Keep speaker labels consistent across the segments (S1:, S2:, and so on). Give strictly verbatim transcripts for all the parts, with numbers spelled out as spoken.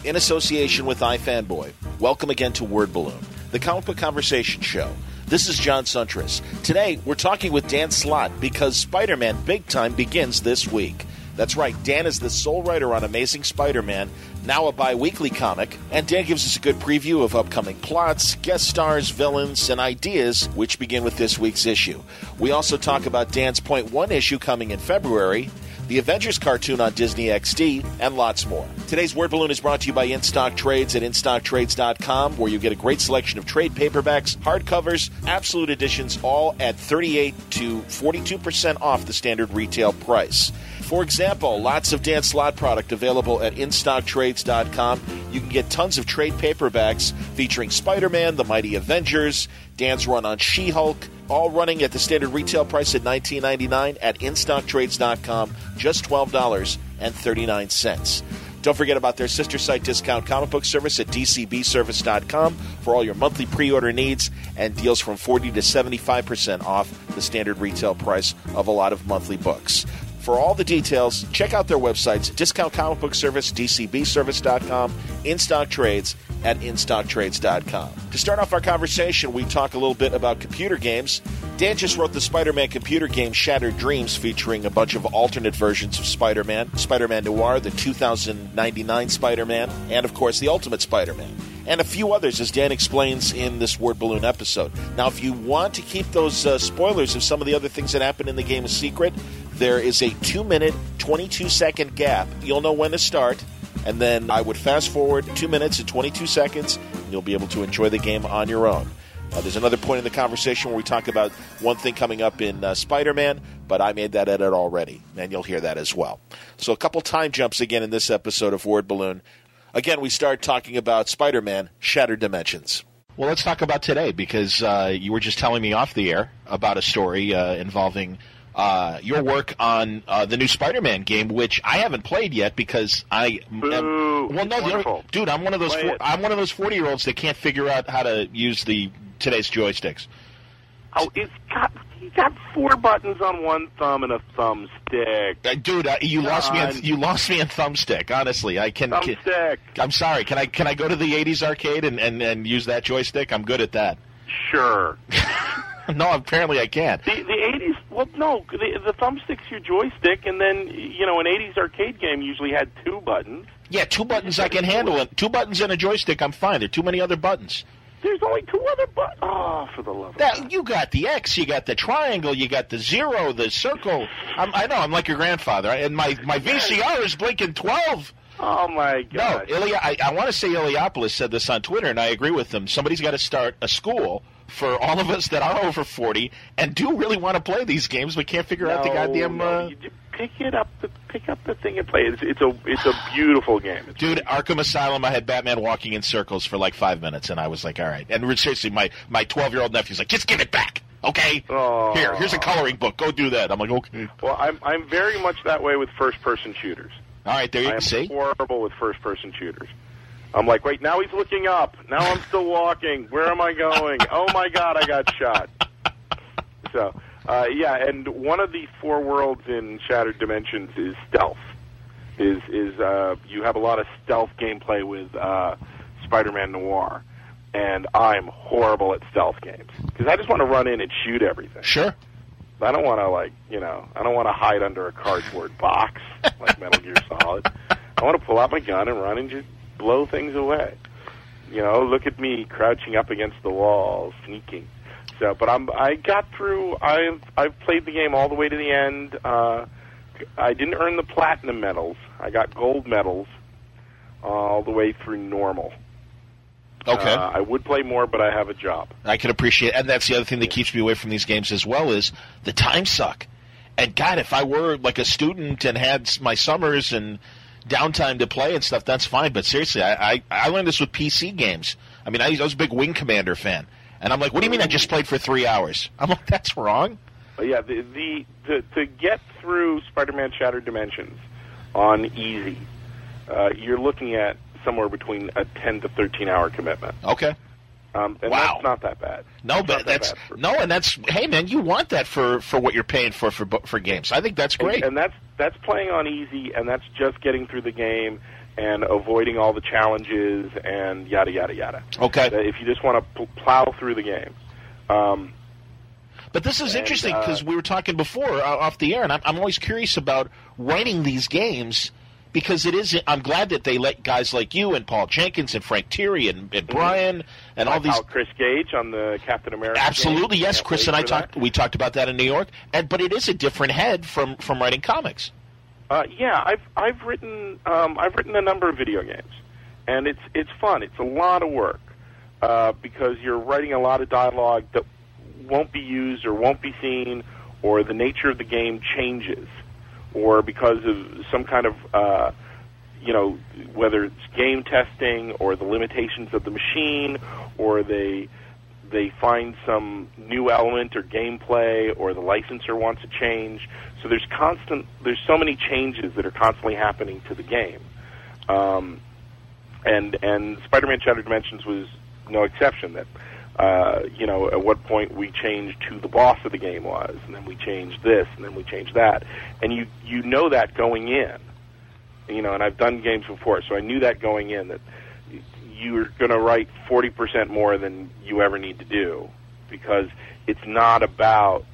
S1: in association with iFanboy, welcome again to Word Balloon, the comic book conversation show. This is John Suntress. Today, we're talking with Dan Slott because Spider-Man Big Time begins this week. That's right, Dan is the sole writer on Amazing Spider-Man, now a bi-weekly comic, and Dan gives us a good preview of upcoming plots, guest stars, villains, and ideas, which begin with this week's issue. We also talk about Dan's Point One issue coming in February, the Avengers cartoon on Disney X D, and lots more. Today's Word Balloon is brought to you by InStock Trades at in stock trades dot com, where you get a great selection of trade paperbacks, hardcovers, absolute editions, all at thirty-eight to forty-two percent off the standard retail price. For example, lots of Dan Slott product available at in stock trades dot com. You can get tons of trade paperbacks featuring Spider-Man, the Mighty Avengers, Dan's run on She-Hulk, all running at the standard retail price at nineteen ninety-nine dollars at in stock trades dot com, just twelve dollars and thirty-nine cents. Don't forget about their sister site discount comic book service at d c b service dot com for all your monthly pre-order needs and deals from forty to seventy-five percent off the standard retail price of a lot of monthly books. For all the details, check out their websites, Discount Comic Book Service, d c b service dot com, InStock Trades at in stock trades dot com. To start off our conversation, we talk a little bit about computer games. Dan just wrote the Spider-Man computer game Shattered Dreams, featuring a bunch of alternate versions of Spider-Man, Spider-Man Noir, the two thousand ninety-nine Spider-Man, and of course the Ultimate Spider-Man, and a few others, as Dan explains in this Word Balloon episode. Now, if you want to keep those uh, spoilers of some of the other things that happen in the game a secret, there is a two-minute, twenty-two second gap. You'll know when to start, and then I would fast forward two minutes and twenty-two seconds, and you'll be able to enjoy the game on your own. Uh, there's another point in the conversation where we talk about one thing coming up in uh, Spider-Man, but I made that edit already, and you'll hear that as well. So a couple time jumps again in this episode of Word Balloon. Again, we start talking about Spider-Man Shattered Dimensions. Well, let's talk about today, because uh, you were just telling me off the air about a story uh, involving uh, your work on uh, the new Spider-Man game, which I haven't played yet because I
S2: Boo,
S1: am, well, no,
S2: wonderful.
S1: dude, I'm one of those
S2: Play
S1: four,
S2: it.
S1: I'm one of those forty-year-olds that can't figure out how to use the today's joysticks.
S2: Oh, it's got you got four buttons on one thumb and a thumbstick.
S1: Uh, dude, uh, you lost me. On,
S2: John.
S1: you lost me in thumbstick. Honestly, I can. can
S2: Thumbstick.
S1: I'm sorry. Can I can I go to the eighties arcade and, and, and use that joystick? I'm good at that.
S2: Sure.
S1: No, apparently I can't.
S2: The the eighties. Well, no, the, the thumbstick's your joystick, and then you know an eighties arcade game usually had two buttons.
S1: Yeah, two buttons I can handle it. Two buttons and a joystick, I'm fine. There are too many other buttons.
S2: There's only two other buttons. Oh, for the love of
S1: That,
S2: God.
S1: you got the X, you got the triangle, you got the zero, the circle. I'm, I know, I'm like your grandfather. And my, my V C R is blinking twelve.
S2: Oh my
S1: No,
S2: God.
S1: Ilya, I, I want to say Iliopolis said this on Twitter, and I agree with him. Somebody's got to start a school for all of us that are over forty and do really want to play these games, but can't figure out the
S2: No,
S1: goddamn...
S2: no,
S1: Uh...
S2: you just pick it up, the, pick up the thing and play it. It's, it's a it's a beautiful game. It's
S1: Dude, Arkham Asylum, I had Batman walking in circles for like five minutes, and I was like, all right. And seriously, my my twelve-year-old nephew's like, just give it back, okay?
S2: Oh.
S1: Here, here's a coloring book. Go do that. I'm like, okay.
S2: Well, I'm I'm very much that way with first-person shooters.
S1: All right, there you
S2: I
S1: can
S2: am
S1: see.
S2: horrible with first-person shooters. I'm like, wait, now he's looking up. Now I'm still walking. Where am I going? Oh my God, I got shot. So, uh, yeah, and one of the four worlds in Shattered Dimensions is stealth. Is is uh, you have a lot of stealth gameplay with uh, Spider-Man Noir, and I'm horrible at stealth games because I just want to run in and shoot everything.
S1: Sure.
S2: I don't want to, like, you know, I don't want to hide under a cardboard box like Metal Gear Solid. I want to pull out my gun and run and just blow things away. You know, look at me crouching up against the wall, sneaking. So, but I'm, I got through, I've, I've played the game all the way to the end. Uh, I didn't earn the platinum medals. I got gold medals uh, all the way through normal.
S1: Okay.
S2: Uh, I would play more, but I have a job.
S1: I can appreciate, and that's the other thing that keeps me away from these games as well is the time suck. And God, if I were like a student and had my summers and downtime to play and stuff, that's fine. But seriously, I I, I learned this with P C games. I mean, I, I was a big Wing Commander fan, and I'm like, what do you mean I just played for three hours? I'm like, that's wrong.
S2: But yeah, the, the, the to get through Spider-Man Shattered Dimensions on easy, uh, you're looking at somewhere between a ten to thirteen hour commitment.
S1: Okay.
S2: Um, and
S1: wow.
S2: that's not that bad.
S1: No,
S2: that's
S1: but
S2: that
S1: that's
S2: for,
S1: no, and that's hey man, you want that for, for what you're paying for for for games. I think that's great.
S2: And, and that's that's playing on easy, and that's just getting through the game and avoiding all the challenges and yada yada yada.
S1: Okay.
S2: If you just want to plow through the game. Um,
S1: But this is
S2: and,
S1: interesting
S2: uh,
S1: because we were talking before uh, off the air, and I'm, I'm always curious about writing these games because it is. I'm glad that they let guys like you and Paul Jenkins and Frank Thierry and, and Brian and all these.
S2: Chris Gage on the Captain America.
S1: Absolutely,
S2: game.
S1: yes.
S2: Can't
S1: Chris
S2: wait
S1: and I
S2: for
S1: talked.
S2: that.
S1: We talked about that in New York, and but it is a different head from, from writing comics.
S2: Uh, yeah, I've I've written um, I've written a number of video games, and it's it's fun. It's a lot of work uh, because you're writing a lot of dialogue that won't be used or won't be seen, or the nature of the game changes, or because of some kind of uh, you know, whether it's game testing or the limitations of the machine, or they they find some new element or gameplay, or the licensor wants to change. So there's constant, there's so many changes that are constantly happening to the game, um, and and Spider-Man Shattered Dimensions was no exception. That uh, you know, at what point we changed who the boss of the game was, and then we changed this, and then we changed that, and you you know that going in, you know. And I've done games before, so I knew that going in that you're going to write forty percent more than you ever need to do, because it's not about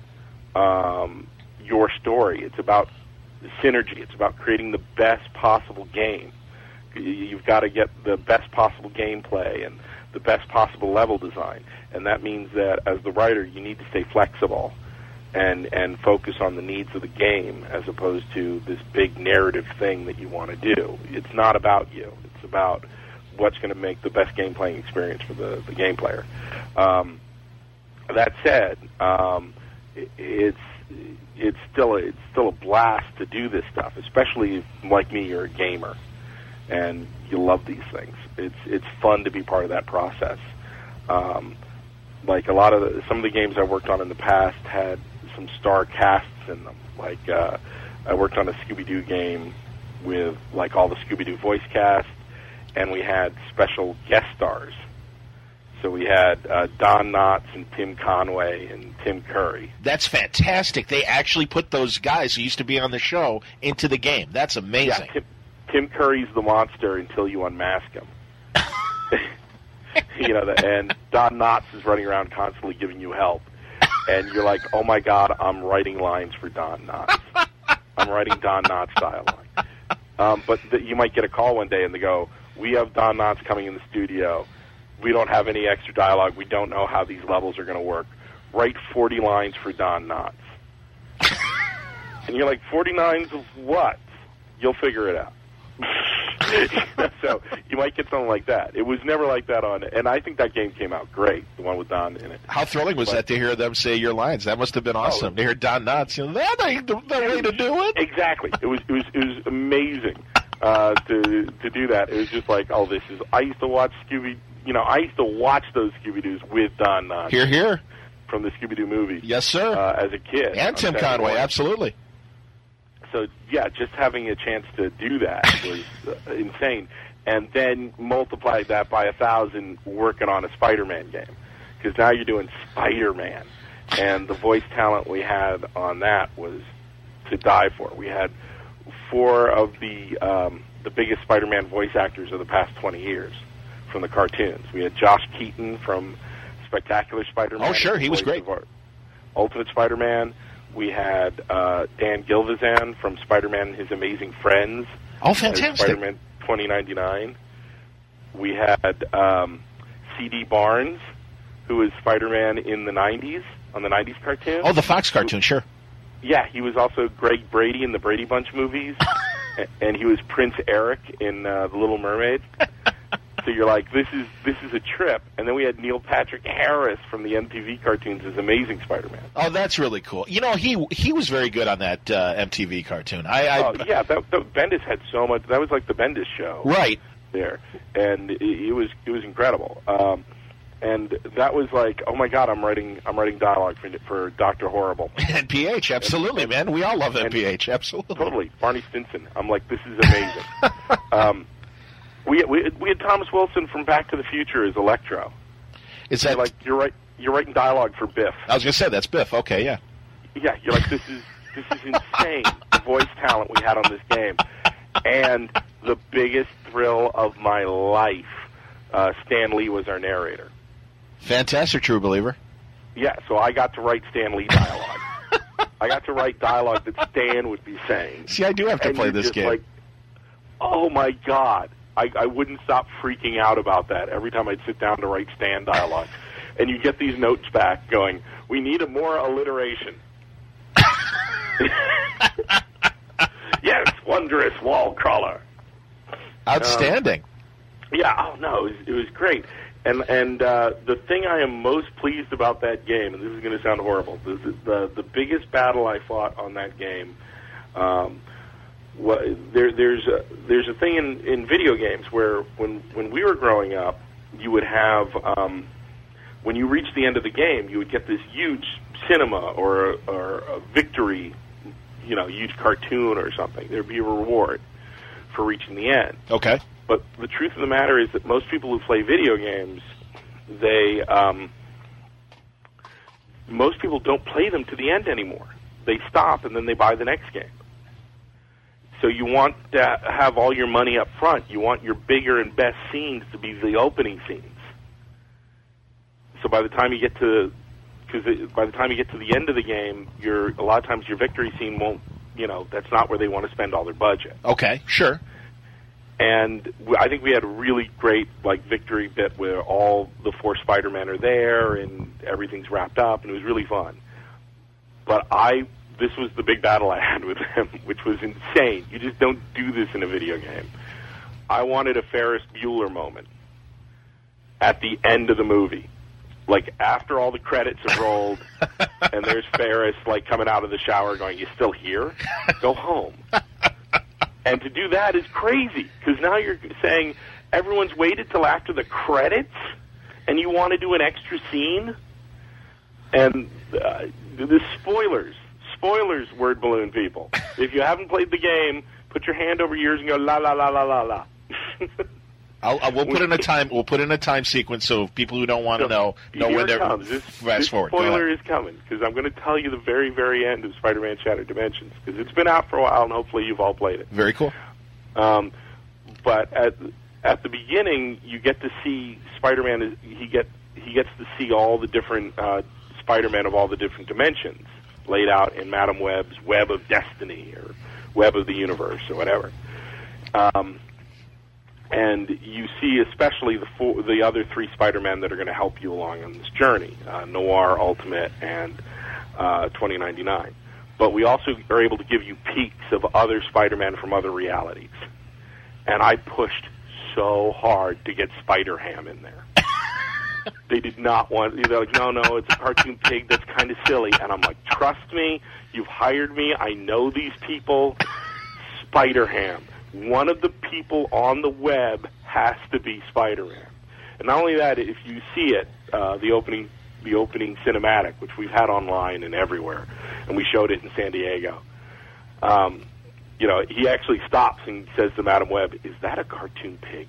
S2: um, your story. It's about synergy. It's about creating the best possible game. You've got to get the best possible gameplay and the best possible level design, and that means that as the writer, you need to stay flexible and and focus on the needs of the game as opposed to this big narrative thing that you want to do. It's not about you. It's about what's going to make the best game playing experience for the, the game player. Um, that said, um, it, it's it's still a, it's still a blast to do this stuff, especially if, like me, you're a gamer and you love these things. It's it's fun to be part of that process. Um, like a lot of the, some of the games I worked on in the past had some star casts in them. Like uh, I worked on a Scooby-Doo game with like all the Scooby-Doo voice cast, and we had special guest stars. So we had uh, Don Knotts and Tim Conway and Tim Curry.
S1: That's fantastic. They actually put those guys who used to be on the show into the game. That's amazing.
S2: Yeah, Tim, Tim Curry's the monster until you unmask him. You know, the, and Don Knotts is running around constantly giving you help. And you're like, oh, my God, I'm writing lines for Don Knotts. I'm writing Don Knotts dialogue. Um, but th- you might get a call one day and they go, we have Don Knotts coming in the studio. We don't have any extra dialogue. We don't know how these levels are going to work. Write forty lines for Don Knotts. And you're like, forty lines of what? You'll figure it out. So you might get something like that. It was never like that on, and I think that game came out great, the one with Don in it.
S1: How thrilling was
S2: but,
S1: that to hear them say your lines? That must have been awesome. Oh, to hear Don Knotts, you know, that ain't the, the way to do it.
S2: Exactly. It was it was it was amazing uh, to to do that. It was just like, oh, this is. I used to watch Scooby. You know, I used to watch those Scooby-Doos with Don Knotts.
S1: Here, here.
S2: From the Scooby-Doo movies.
S1: Yes, sir.
S2: Uh, as a kid.
S1: And Tim Conway, absolutely.
S2: So, yeah, just having a chance to do that was uh, insane. And then multiply that by a thousand working on a Spider-Man game. Because now you're doing Spider-Man. And the voice talent we had on that was to die for. We had four of the um, the biggest Spider-Man voice actors of the past twenty years from the cartoons. We had Josh Keaton from Spectacular Spider-Man.
S1: Oh, sure, he was great.
S2: Ultimate Spider-Man. We had uh, Dan Gilvezan from Spider-Man and His Amazing Friends.
S1: Oh, fantastic.
S2: Spider-Man twenty ninety-nine. We had um, C D Barnes, who was Spider-Man in the nineties, on the nineties cartoon.
S1: Oh, the Fox cartoon, sure.
S2: Yeah, he was also Greg Brady in the Brady Bunch movies, and he was Prince Eric in uh, The Little Mermaid. So you're like, this is this is a trip. And then we had Neil Patrick Harris from the M T V cartoons as Amazing Spider-Man.
S1: Oh, that's really cool. You know, he he was very good on that uh, M T V cartoon. I, I
S2: oh yeah, that, that, Bendis had so much. That was like the Bendis show,
S1: right
S2: there, and it, it was it was incredible. Um, and that was like, oh my God, I'm writing I'm writing dialogue for for Doctor Horrible.
S1: N P H, absolutely, and, man. We all love N P H, absolutely.
S2: Totally, Barney Stinson. I'm like, this is amazing. um, We, we we had Thomas Wilson from Back to the Future as Electro.
S1: Is that
S2: you're like you're right? You're writing dialogue for Biff.
S1: I was going to say that's Biff. Okay, yeah.
S2: Yeah, you're like this is this is insane. The voice talent we had on this game, and the biggest thrill of my life. Uh, Stan Lee was our narrator.
S1: Fantastic, True Believer.
S2: Yeah, so I got to write Stan Lee dialogue. I got to write dialogue that Stan would be saying.
S1: See, I do have to
S2: and
S1: play
S2: you're
S1: this
S2: just
S1: game.
S2: Like, oh my God. I, I wouldn't stop freaking out about that every time I'd sit down to write Stan dialogue. And you get these notes back going, we need a more alliteration. Yes, wondrous wall crawler.
S1: Outstanding.
S2: Um, yeah, oh no, it was, it was great. And and uh, the thing I am most pleased about that game, and this is going to sound horrible, the, the the biggest battle I fought on that game, um, what, there there's a, there's a thing in, in video games where when when we were growing up, you would have um, when you reached the end of the game, you would get this huge cinema or a, or a victory, you know, huge cartoon or something. There'd be a reward for reaching the end.
S1: Okay.
S2: But the truth of the matter is that most people who play video games, they um, most people don't play them to the end anymore. They stop and then they buy the next game. So you want to have all your money up front. You want your bigger and best scenes to be the opening scenes. So by the time you get to, because by the time you get to the end of the game, your a lot of times your victory scene won't, you know, that's not where they want to spend all their budget.
S1: Okay, sure.
S2: And I think we had a really great, like, victory bit where all the four Spider-Men are there and everything's wrapped up, and it was really fun. But I, this was the big battle I had with them, which was insane. You just don't do this in a video game. I wanted a Ferris Bueller moment at the end of the movie. Like, after all the credits have rolled, and there's Ferris, like, coming out of the shower going, you still here? Go home. And to do that is crazy, because now you're saying everyone's waited till after the credits, and you want to do an extra scene? And uh, the spoilers, spoilers, word balloon people. If you haven't played the game, put your hand over your ears and go, la, la, la, la, la, la.
S1: I'll, I'll, we'll put in a time. We'll put in a time sequence so people who don't want to know know when they're
S2: this,
S1: fast
S2: this
S1: forward.
S2: Spoiler is coming, because I'm going to tell you the very, very end of Spider-Man Shattered Dimensions, because it's been out for a while, and hopefully you've all played it.
S1: Very cool.
S2: Um, but at at the beginning, you get to see Spider-Man. Is, he get he gets to see all the different uh, Spider-Men of all the different dimensions laid out in Madam Web's Web of Destiny or Web of the Universe or whatever. Um, And you see especially the four, the other three Spider-Men that are going to help you along on this journey, uh, Noir, Ultimate, and uh, twenty ninety-nine. But we also are able to give you peeks of other Spider-Men from other realities. And I pushed so hard to get Spider-Ham in there. They did not want, they're like, no, no, it's a cartoon pig that's kind of silly. And I'm like, trust me, you've hired me, I know these people, Spider-Ham. One of the people on the web has to be Spider-Man. And not only that, if you see it, uh, the opening the opening cinematic, which we've had online and everywhere, and we showed it in San Diego, um, you know, he actually stops and says to Madam Web, is that a cartoon pig?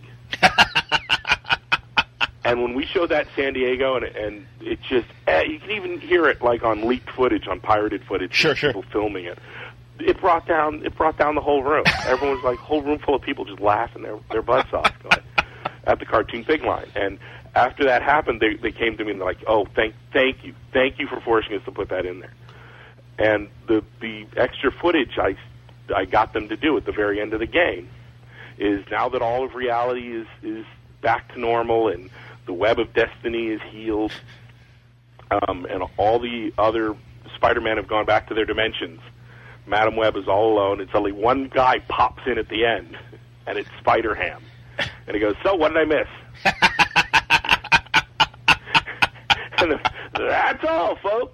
S2: And when we showed that in San Diego, and, and it just, eh, you can even hear it like on leaked footage, on pirated footage,
S1: sure, sure.
S2: people filming it. It brought down it brought down the whole room. Everyone was like, whole room full of people just laughing their their butts off going, at the cartoon pig line. And after that happened, they they came to me and they're like, oh, thank thank you, thank you for forcing us to put that in there. And the the extra footage I I got them to do at the very end of the game is now that all of reality is is back to normal and the Web of Destiny is healed, um, and all the other Spider-Men have gone back to their dimensions. Madam Web is all alone. It's only one guy pops in at the end, and it's Spider-Ham. And he goes, so what did I miss? And that's all, folks.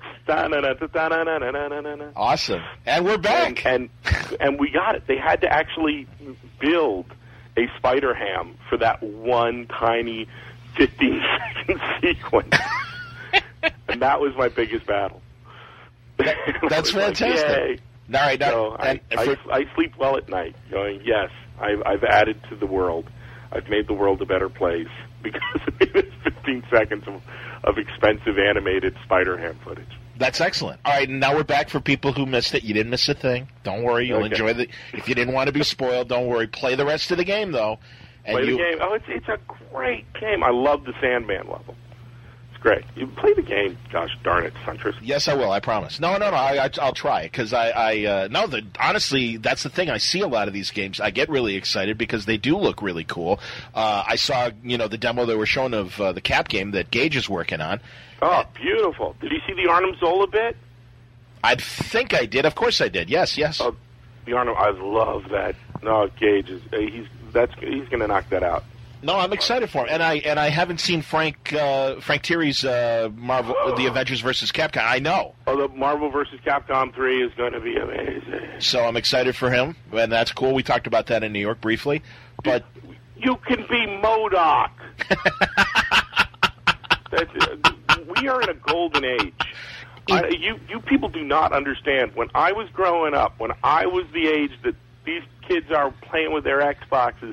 S1: Awesome. And we're back.
S2: And, and, and we got it. They had to actually build a Spider-Ham for that one tiny fifteen-second sequence. And that was my biggest battle.
S1: That, that's fantastic.
S2: Like,
S1: all right, now,
S2: so I,
S1: and
S2: I,
S1: for,
S2: I sleep well at night, going, yes, I've, I've added to the world. I've made the world a better place because of this fifteen seconds of, of expensive animated Spider-Ham footage.
S1: That's excellent. All right, and now we're back for people who missed it. You didn't miss a thing. Don't worry. You'll
S2: Okay.
S1: enjoy the. If you didn't want to be spoiled, don't worry. Play the rest of the game, though. And
S2: Play
S1: you,
S2: the game. Oh, it's it's a great game. I love the Sandman level. It's great. You play the game. Gosh darn it, Suntress.
S1: Yes, I will. I promise. No, no, no. I, I, I'll try it because I, I uh, no. The, honestly, that's the thing. I see a lot of these games. I get really excited because they do look really cool. Uh, I saw, you know, the demo they were showing of uh, the Cap game that Gage is working on.
S2: Oh, beautiful. Did you see the Arnim Zola bit?
S1: I think I did. Of course, I did. Yes, yes.
S2: Oh, the Arnim. I love that. No, Gage is. Uh, he's that's he's going to knock that out.
S1: No, I'm excited for him, and I and I haven't seen Frank uh, Frank Thierry's uh, Marvel, the Avengers versus Capcom. I know.
S2: Oh, the Marvel versus Capcom three is going to be amazing.
S1: So I'm excited for him, and that's cool. We talked about that in New York briefly, but
S2: you can be MODOK. That's, uh, we are in a golden age. I, you you people do not understand. When I was growing up, when I was the age that these kids are playing with their Xboxes,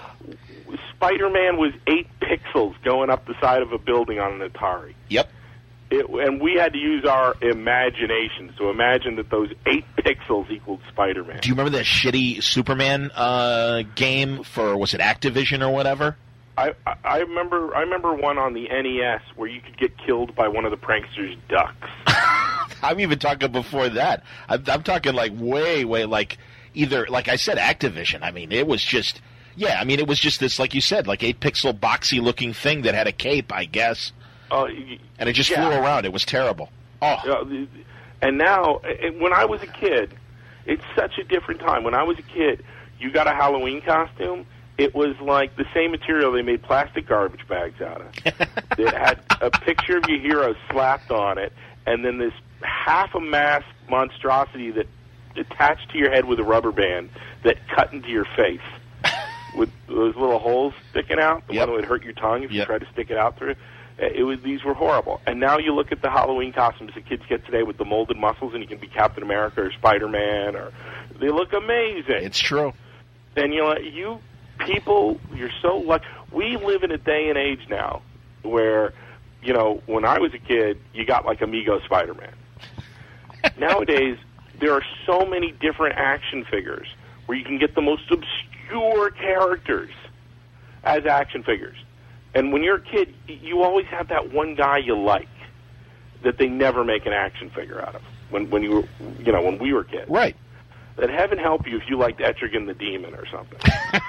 S2: Spider-Man was eight pixels going up the side of a building on an Atari.
S1: Yep.
S2: It, and we had to use our imagination to imagine that those eight pixels equaled Spider-Man.
S1: Do you remember that shitty Superman uh, game for, was it Activision or whatever?
S2: I, I, I remember I remember one on the N E S where you could get killed by one of the pranksters' ducks.
S1: I'm even talking before that. I'm, I'm talking like way, way like either, like I said, Activision. I mean, it was just, yeah, I mean, it was just this, like you said, like eight pixel boxy looking thing that had a cape, I guess.
S2: Uh,
S1: and it just
S2: yeah.
S1: flew around. It was terrible. Oh.
S2: Uh, and now, when I was a kid, it's such a different time. When I was a kid, you got a Halloween costume. It was like the same material they made plastic garbage bags out of. It had a picture of your hero slapped on it, and then this half a mask monstrosity that attached to your head with a rubber band that cut into your face with those little holes sticking out. The
S1: yep.
S2: one that would hurt your tongue if
S1: yep.
S2: you tried to stick it out through. It was these were horrible. And now you look at the Halloween costumes that kids get today with the molded muscles, and you can be Captain America or Spider-Man, or they look amazing.
S1: It's true.
S2: And you know, you people, you're so lucky. We live in a day and age now where, you know, when I was a kid, you got like Amigo Spider-Man. Nowadays, there are so many different action figures where you can get the most obscure characters as action figures. And when you're a kid, you always have that one guy you like that they never make an action figure out of. When when you were, you know, when we were kids,
S1: right?
S2: That heaven help you if you liked Etrigan the Demon or something.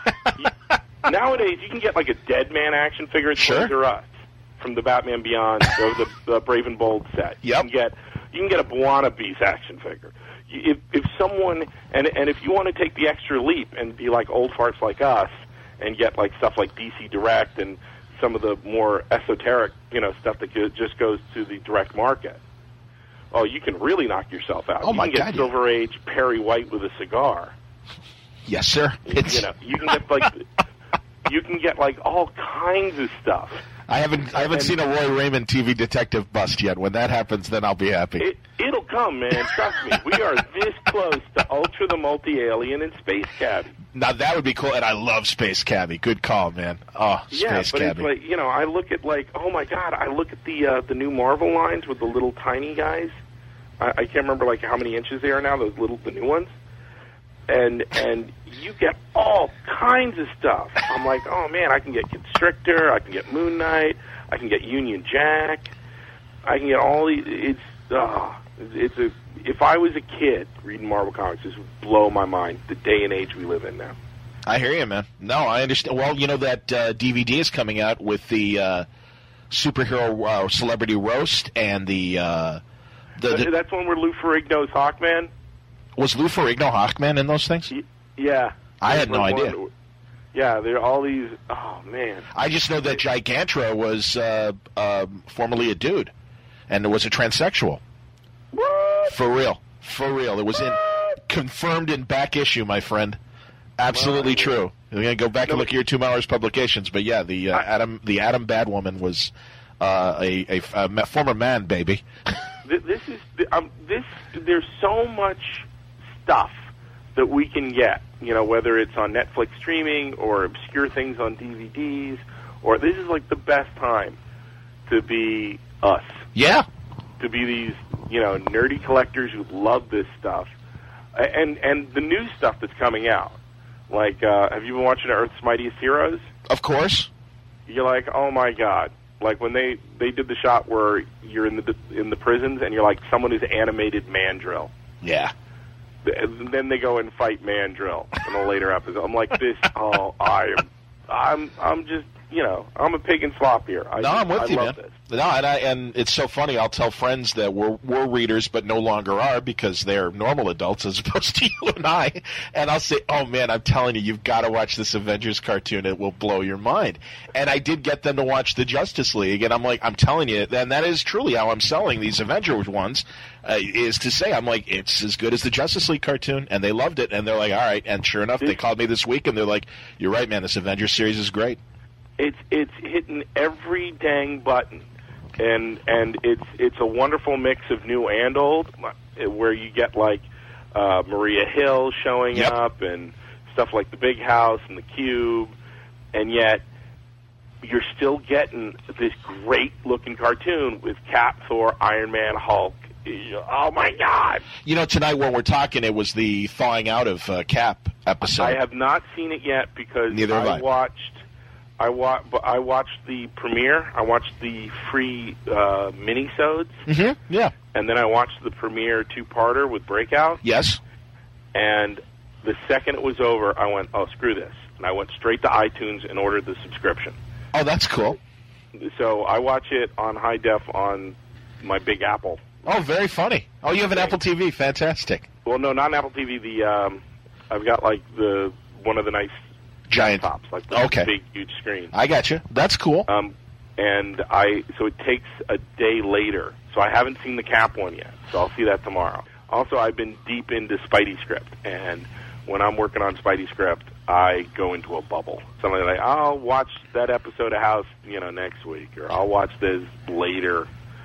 S2: you, nowadays, you can get like a Dead Man action figure at
S1: sure.
S2: Toys R Us from the Batman Beyond or the, the Brave and Bold set.
S1: Yep.
S2: You can get you can get a Buona Beast action figure. If if someone and and if you want to take the extra leap and be like old farts like us and get like stuff like D C Direct and some of the more esoteric, you know, stuff that just goes to the direct market. Oh, you can really knock yourself out.
S1: Oh,
S2: you
S1: my
S2: can get
S1: God,
S2: Silver yeah. Age Perry White with a cigar.
S1: Yes, sir. It's...
S2: You know, you can get like you can get like all kinds of stuff.
S1: I haven't I haven't and, seen a Roy Raymond T V detective bust yet. When that happens, then I'll be happy.
S2: It, it'll come, man. Trust me. We are this close to Ultra the Multi-Alien and Space Cabbie.
S1: Now that would be cool, and I love Space Cabbie. Good call, man. Oh, Space
S2: yeah, but
S1: Cabbie.
S2: It's like, you know, I look at like, oh my God, I look at the uh, the new Marvel lines with the little tiny guys. I, I can't remember like how many inches they are now. Those little the new ones. And and you get all kinds of stuff. I'm like, oh man, I can get Constrictor, I can get Moon Knight, I can get Union Jack, I can get all these. It's uh, it's a. If I was a kid reading Marvel comics, this would blow my mind. The day and age we live in now.
S1: I hear you, man. No, I understand. Well, you know that uh, D V D is coming out with the uh, superhero uh, celebrity roast and the, uh, the, the.
S2: That's one where Lou Ferrigno's Hawkman.
S1: Was Lou Ferrigno Hawkman in those things?
S2: Yeah.
S1: I had no idea.
S2: One, yeah, there are all these... Oh, man.
S1: I just know that Gigantra was uh, uh, formerly a dude, and it was a transsexual.
S2: What?
S1: For real. For real. It was in confirmed in back issue, my friend. Absolutely well, true. You're going to go back no, and look at your Two Hours publications, but yeah, the uh, I, Adam the Adam Badwoman was uh, a, a, a former man, baby.
S2: This is... Um, this. There's so much... stuff that we can get, you know, whether it's on Netflix streaming or obscure things on D V Ds, or this is like the best time to be us.
S1: Yeah.
S2: To be these, you know, nerdy collectors who love this stuff. And and the new stuff that's coming out. Like, uh, have you been watching Earth's Mightiest Heroes?
S1: Of course.
S2: You're like, oh my God. Like when they, they did the shot where you're in the in the prisons and you're like, someone who's animated Mandrill.
S1: Yeah.
S2: And then they go and fight Mandrill in a later episode. I'm like, this, oh, I am, I'm, I'm just, you know, I'm a pig in slop here. I,
S1: no, I'm with
S2: I
S1: you,
S2: love
S1: man.
S2: This.
S1: No, and I, and it's so funny. I'll tell friends that were were readers but no longer are because they're normal adults as opposed to you and I. And I'll say, "Oh man, I'm telling you, you've got to watch this Avengers cartoon. It will blow your mind." And I did get them to watch the Justice League, and I'm like, I'm telling you, and that is truly how I'm selling these Avengers ones. Uh, is to say, I'm like, it's as good as the Justice League cartoon, and they loved it, and they're like, all right. And sure enough, they called me this week, and they're like, you're right, man. This Avengers series is great.
S2: It's it's hitting every dang button, and and it's it's a wonderful mix of new and old, where you get like uh, Maria Hill showing
S1: yep.
S2: up and stuff like the Big House and the Cube, and yet you're still getting this great looking cartoon with Cap, Thor, Iron Man, Hulk. Oh my God!
S1: You know, tonight when we're talking, it was the thawing out of uh, Cap episode.
S2: I have not seen it yet because
S1: Neither have
S2: I,
S1: I.
S2: watched. I wa- I watched the premiere. I watched the free uh, minisodes.
S1: Mm-hmm. Yeah.
S2: And then I watched the premiere two-parter with Breakout.
S1: Yes.
S2: And the second it was over, I went, oh, screw this. And I went straight to iTunes and ordered the subscription.
S1: Oh, that's cool.
S2: So I watch it on high def on my Big Apple.
S1: Oh, very funny. Oh, you have an Apple T V. Fantastic.
S2: Well, no, not an Apple T V. The um, I've got, like, the one of the nice...
S1: Giant
S2: tops, like the
S1: okay.
S2: big, huge screen.
S1: I got you. That's cool.
S2: Um, and I so it takes a day later. So I haven't seen the Cap one yet. So I'll see that tomorrow. Also, I've been deep into Spidey Script, and when I'm working on Spidey Script, I go into a bubble. Something like, I'll watch that episode of House, you know, next week, or I'll watch this later.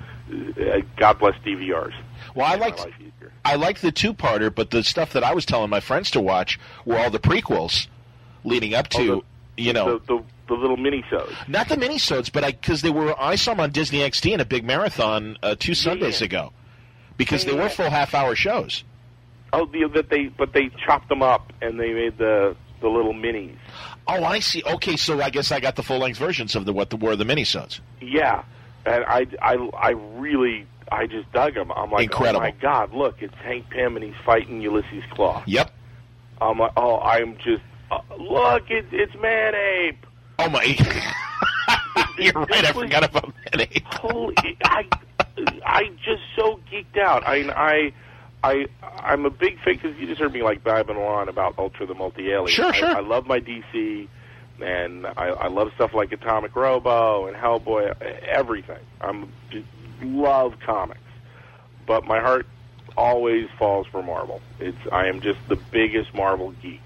S2: Uh, God bless D V Rs.
S1: Well, I liked I liked the two-parter, but the stuff that I was telling my friends to watch were all the prequels. Leading up to,
S2: oh, the,
S1: you know,
S2: the, the, the little minisodes.
S1: Not the minisodes, but I because they were. I saw them on Disney X D in a big marathon uh, two Sundays yeah. ago, because yeah, they were yeah. full half-hour shows.
S2: Oh, the, that they but they chopped them up and they made the the little minis.
S1: Oh, I see. Okay, so I guess I got the full-length versions of the what the, were the minisodes.
S2: Yeah, and I, I, I really I just dug them. I'm like,
S1: incredible.
S2: Oh my God, look, it's Hank Pym and he's fighting Ulysses Claw.
S1: Yep.
S2: I'm like, oh, I'm just. Uh, look, it's it's Man Ape.
S1: Oh my! You're right. I forgot about Man Ape.
S2: Holy! I I just so geeked out. I I I I'm a big fan because you just heard me like babbling on about Ultra the Multi-Alien.
S1: Sure, sure.
S2: I, I love my D C, and I, I love stuff like Atomic Robo and Hellboy. Everything. I'm just love comics, but my heart always falls for Marvel. It's I am just the biggest Marvel geek.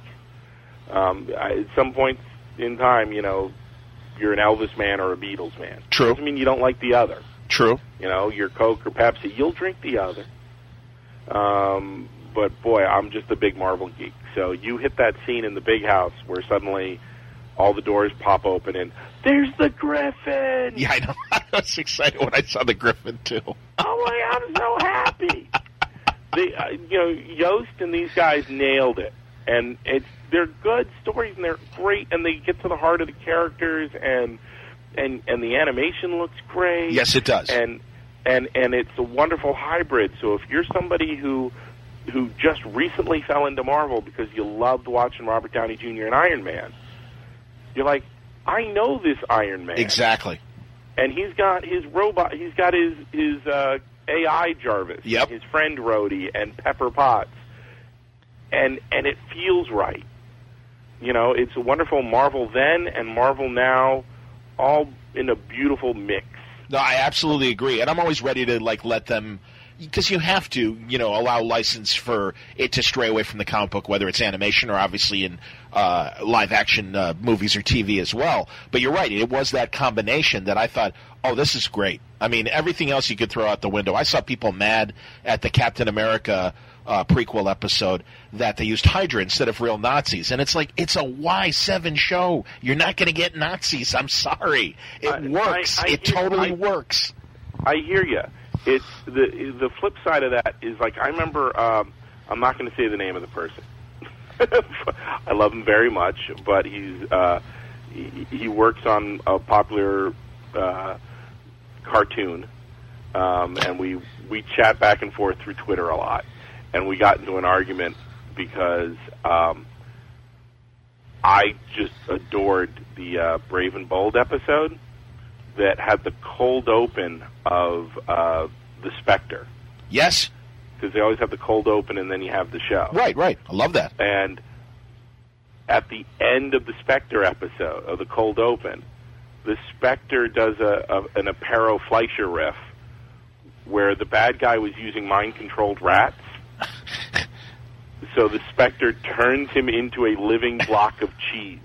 S2: Um, I, at some point in time, you know, you're an Elvis man or a Beatles man.
S1: True.
S2: Doesn't mean you don't like the other.
S1: True.
S2: You know, you're Coke or Pepsi. You'll drink the other. Um, but, boy, I'm just a big Marvel geek. So you hit that scene in the Big House where suddenly all the doors pop open and there's the Griffin!
S1: Yeah, I know. I was excited when I saw the Griffin, too.
S2: Oh, my, I'm so happy. they, uh, you know, Yost and these guys nailed it. And it's they're good stories, and they're great, and they get to the heart of the characters, and and and the animation looks great.
S1: Yes, it does.
S2: And and and it's a wonderful hybrid. So if you're somebody who who just recently fell into Marvel because you loved watching Robert Downey Junior and Iron Man, you're like, I know this Iron Man.
S1: Exactly.
S2: And he's got his robot. He's got his his uh, A I Jarvis.
S1: Yep.
S2: His friend Rhodey and Pepper Potts. And and it feels right. You know, it's a wonderful Marvel then and Marvel now, all in a beautiful mix.
S1: No, I absolutely agree. And I'm always ready to, like, let them, because you have to, you know, allow license for it to stray away from the comic book, whether it's animation or obviously in uh, live-action uh, movies or T V as well. But you're right. It was that combination that I thought, oh, this is great. I mean, everything else you could throw out the window. I saw people mad at the Captain America uh, prequel episode that they used Hydra instead of real Nazis. And it's like, it's a Y seven show. You're not going to get Nazis. I'm sorry. It
S2: I,
S1: works.
S2: I, I
S1: it
S2: hear,
S1: totally
S2: I,
S1: works.
S2: I hear you. It's the the flip side of that is, like, I remember, um, I'm not going to say the name of the person. I love him very much, but he's uh, he, he works on a popular uh, cartoon, um, and we we chat back and forth through Twitter a lot, and we got into an argument because um, I just adored the uh, Brave and Bold episode that had the cold open of uh, the Spectre.
S1: Yes.
S2: Because they always have the cold open and then you have the show.
S1: Right, right. I love that.
S2: And at the end of the Spectre episode, of the cold open, the Spectre does a, a an Aparo Fleischer riff where the bad guy was using mind-controlled rats. So the Spectre turns him into a living block of cheese.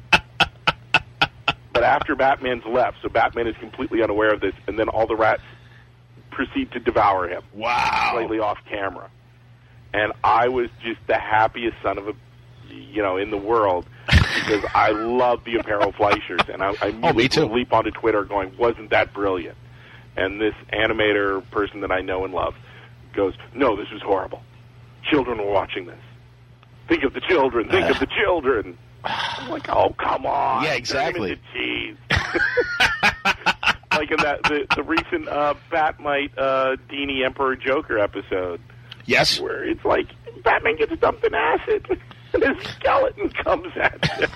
S2: But after Batman's left, so Batman is completely unaware of this, and then all the rats proceed to devour him.
S1: Wow.
S2: Slightly off camera. And I was just the happiest son of a, you know, in the world, because I love the Aparo Fleischers, and I, I
S1: oh, me too.
S2: leap onto Twitter going, wasn't that brilliant? And this animator person that I know and love goes, no, this is horrible. Children were watching this. Think of the children. Think uh. of the children. I'm like, oh, come on.
S1: Yeah, exactly.
S2: Turn him into cheese. Like in that the, the recent uh, Batmite uh, Dini Emperor Joker episode.
S1: Yes.
S2: Where it's like Batman gets dumped in acid and his skeleton comes at him.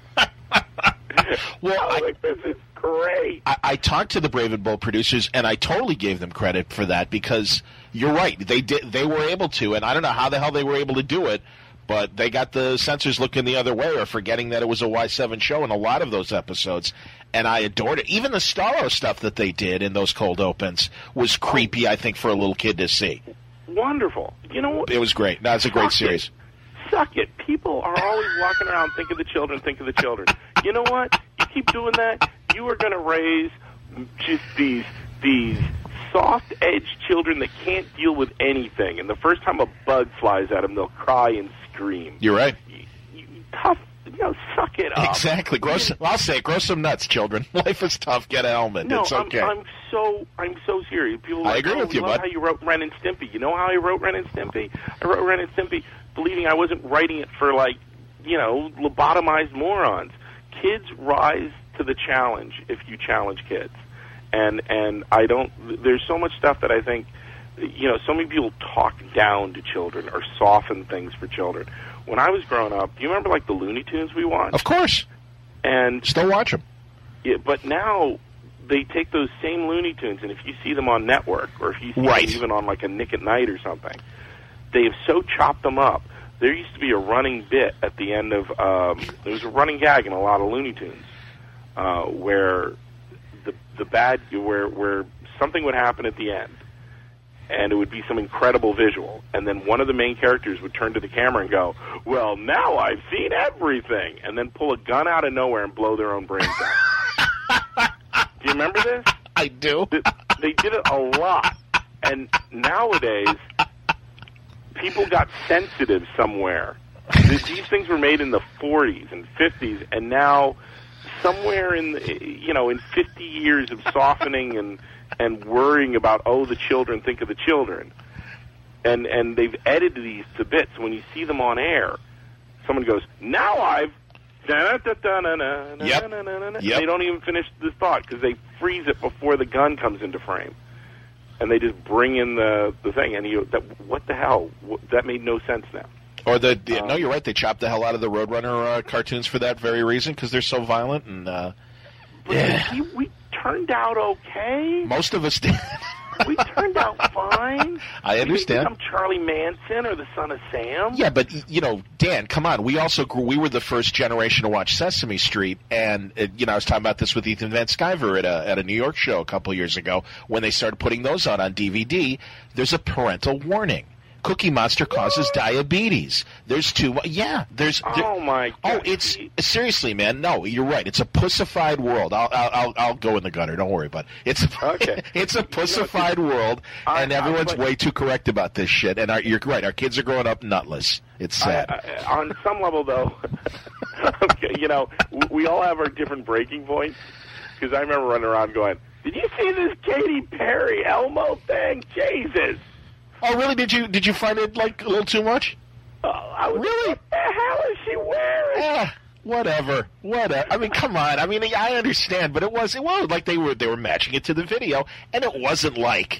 S2: Well, I was like, this is great.
S1: I, I talked to the Brave and Bold producers, and I totally gave them credit for that, because you're right. They did. They were able to, and I don't know how the hell they were able to do it, but they got the censors looking the other way or forgetting that it was a Y seven show in a lot of those episodes. And I adored it. Even the Starro stuff that they did in those cold opens was creepy, I think, for a little kid to see.
S2: Wonderful. You know what?
S1: It was great. No, it's a great
S2: Suck
S1: series.
S2: It. Suck it. People are always walking around, think of the children, think of the children. You know what? You keep doing that, you are going to raise just these these soft-edged children that can't deal with anything. And the first time a bug flies at them, they'll cry and scream.
S1: You're right.
S2: You, you, tough, you know, suck it up.
S1: Exactly. Grow some, I'll say it, grow some nuts, children. Life is tough. Get a helmet.
S2: No,
S1: it's okay.
S2: I'm, I'm so I'm so serious. People are
S1: I
S2: like,
S1: agree
S2: oh,
S1: with you,
S2: love
S1: bud.
S2: how you wrote Ren and Stimpy. You know how I wrote Ren and Stimpy? I wrote Ren and Stimpy believing I wasn't writing it for, like, you know, lobotomized morons. Kids rise to the challenge if you challenge kids. And and I don't, there's so much stuff that I think, you know, so many people talk down to children or soften things for children. When I was growing up, do you remember, like, the Looney Tunes we watched?
S1: Of course.
S2: And
S1: still watch them.
S2: Yeah, but now they take those same Looney Tunes, and if you see them on network, or if you see
S1: right.
S2: them even on, like, a Nick at Night or something, they have so chopped them up. There used to be a running bit at the end of, um, there was a running gag in a lot of Looney Tunes, uh, where the the bad, where where something would happen at the end, and it would be some incredible visual, and then one of the main characters would turn to the camera and go, well, now I've seen everything, and then pull a gun out of nowhere and blow their own brains out. Do you remember this?
S1: I do.
S2: They did it a lot, and nowadays, people got sensitive somewhere. These things were made in the forties and fifties, and now somewhere in the, you know, in fifty years of softening and and worrying about, oh, the children, think of the children, and and they've edited these to bits. When you see them on air, someone goes, now I've yep. Yep. They don't even finish the thought because they freeze it before the gun comes into frame. And they just bring in the the thing, and you that what the hell? What, that made no sense now.
S1: Or the, the
S2: um,
S1: no, you're right. They chopped the hell out of the Roadrunner uh, cartoons for that very reason, because they're so violent. And uh,
S2: but
S1: yeah.
S2: we, we turned out okay.
S1: Most of us did.
S2: We turned out fine.
S1: I understand.
S2: I'm Charlie Manson or the Son of Sam.
S1: Yeah, but, you know, Dan, come on. We also grew, we were the first generation to watch Sesame Street. And, uh, you know, I was talking about this with Ethan Van Sciver at a, at a New York show a couple years ago when they started putting those out on D V D. There's a parental warning. Cookie Monster causes diabetes. There's two. Yeah, there's. There,
S2: oh my God.
S1: Oh, it's seriously, man. No, you're right. It's a pussified world. I'll I'll I'll, I'll go in the gutter. Don't worry about it. It's a,
S2: okay.
S1: It's a pussified world,
S2: I,
S1: and everyone's
S2: I, but,
S1: way too correct about this shit. And our, you're right. Our kids are growing up nutless. It's sad.
S2: I, I, on some level, though, okay, you know, we all have our different breaking points. Because I remember running around going, "Did you see this Katy Perry Elmo thing? Jesus!"
S1: Oh, really? Did you did you find it like a little too much?
S2: Oh, I was
S1: really?
S2: Like, what the hell is she wearing?
S1: Eh, whatever, whatever. I mean, come on. I mean, I understand, but it was it was like they were they were matching it to the video, and it wasn't like.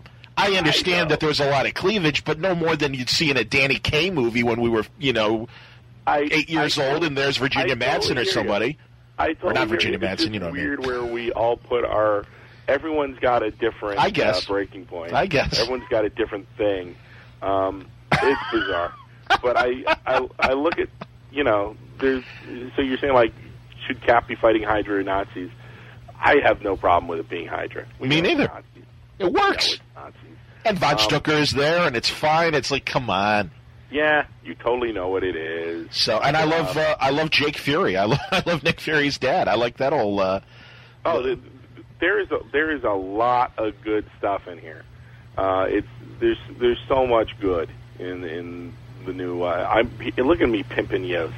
S1: I understand I that there was a lot of cleavage, but no more than you'd see in a Danny Kaye movie when we were, you know,
S2: I,
S1: eight years
S2: I,
S1: old, and there's Virginia
S2: I
S1: Madsen
S2: totally
S1: or somebody.
S2: You. I totally
S1: or not Virginia
S2: hear you.
S1: Madsen, you know what I mean.
S2: It's weird where we all put our. Everyone's got a different
S1: I guess.
S2: Uh, breaking point.
S1: I guess.
S2: Everyone's got a different thing. Um, it's bizarre. But I, I, I look at, you know, there's. So you're saying, like, should Cap be fighting Hydra or Nazis? I have no problem with it being Hydra. We
S1: Me neither.
S2: Nazis.
S1: It works.
S2: Nazis.
S1: And Von
S2: um,
S1: Stucker is there, and it's fine. It's like, come on.
S2: Yeah, you totally know what it is.
S1: So, and I love, uh, I love Jake Fury. I love, I love Nick Fury's dad. I like that whole. Uh,
S2: oh, the, there is a there is a lot of good stuff in here. Uh, it's there's there's so much good in in the new. Uh, I'm look at me pimping Yost.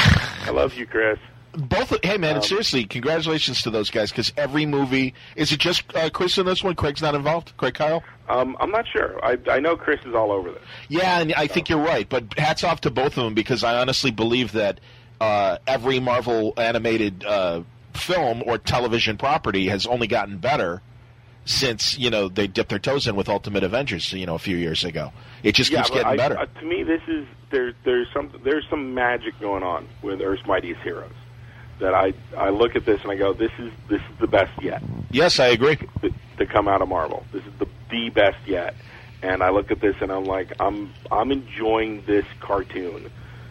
S2: I love you, Chris.
S1: Both. Hey, man, um, seriously, congratulations to those guys because every movie. Is it just uh, Chris in this one? Craig's not involved. Craig Kyle.
S2: Um, I'm not sure. I I know Chris is all over this.
S1: Yeah, and I think you're right. But hats off to both of them because I honestly believe that uh, every Marvel animated uh, film or television property has only gotten better since you know they dipped their toes in with Ultimate Avengers. You know, a few years ago. It just
S2: yeah,
S1: keeps getting
S2: I,
S1: better.
S2: Uh, to me, this is there's there's some there's some magic going on with Earth's Mightiest Heroes. That I I look at this and I go, this is this is the best yet.
S1: Yes, I agree.
S2: To, to come out of Marvel, this is the the best yet. And I look at this and I'm like, I'm I'm enjoying this cartoon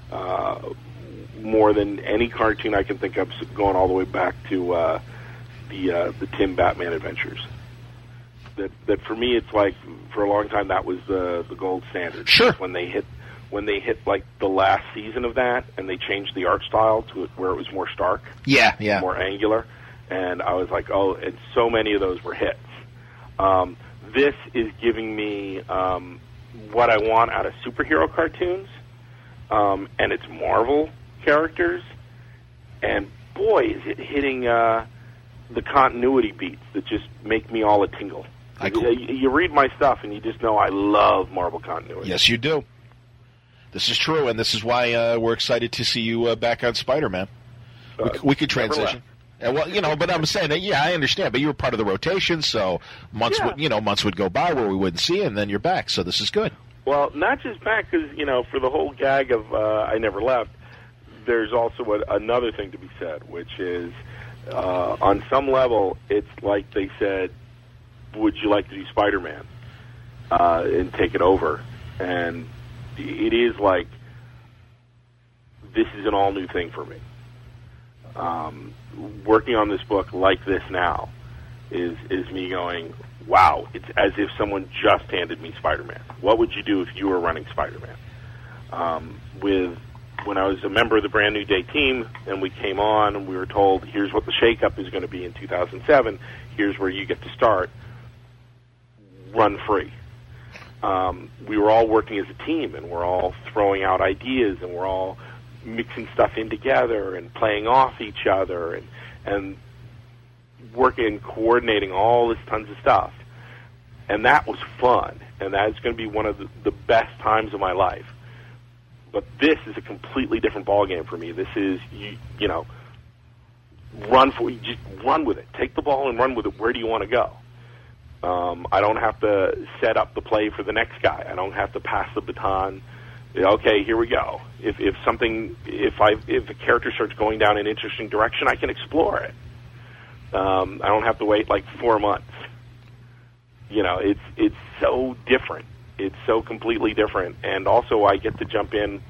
S2: uh, more than any cartoon I can think of, going all the way back to uh, the uh, the Tim Batman Adventures. That that for me, it's like for a long time that was the the gold standard.
S1: Sure.
S2: When they hit. When they hit like the last season of that, and they changed the art style to where it was more stark,
S1: yeah, yeah,
S2: more angular, and I was like, oh, and so many of those were hits. Um, this is giving me um, what I want out of superhero cartoons, um, and it's Marvel characters, and boy, is it hitting uh, the continuity beats that just make me all a tingle.
S1: I
S2: you, you read my stuff, and you just know I love Marvel continuity.
S1: Yes, you do. This is true, and this is why uh, we're excited to see you uh, back on Spider-Man. Uh, we, we could transition. Uh, well, you know, but I'm saying that, yeah, I understand, but you were part of the rotation, so months
S2: yeah.
S1: would, you know, months would go by where we wouldn't see you, and then you're back, so this is good.
S2: Well, not just back, because, you know, for the whole gag of uh, I never left, there's also a, another thing to be said, which is, uh, on some level, it's like they said, would you like to do Spider-Man uh, and take it over? And it is like, this is an all-new thing for me. Um, working on this book like this now is is me going, wow, it's as if someone just handed me Spider-Man. What would you do if you were running Spider-Man? Um, with when I was a member of the Brand New Day team and we came on and we were told, here's what the shakeup is going to be in two thousand seven, here's where you get to start, run free. Um, we were all working as a team, and we're all throwing out ideas, and we're all mixing stuff in together and playing off each other and, and working and coordinating all this tons of stuff. And that was fun, and that's going to be one of the, the best times of my life. But this is a completely different ballgame for me. This is, you, you know, run for just run with it. Take the ball and run with it. Where do you want to go? Um, I don't have to set up the play for the next guy. I don't have to pass the baton. Okay, here we go. If if something, if I if a character starts going down an interesting direction, I can explore it. Um, I don't have to wait like four months. You know, it's it's so different. It's so completely different, and also I get to jump in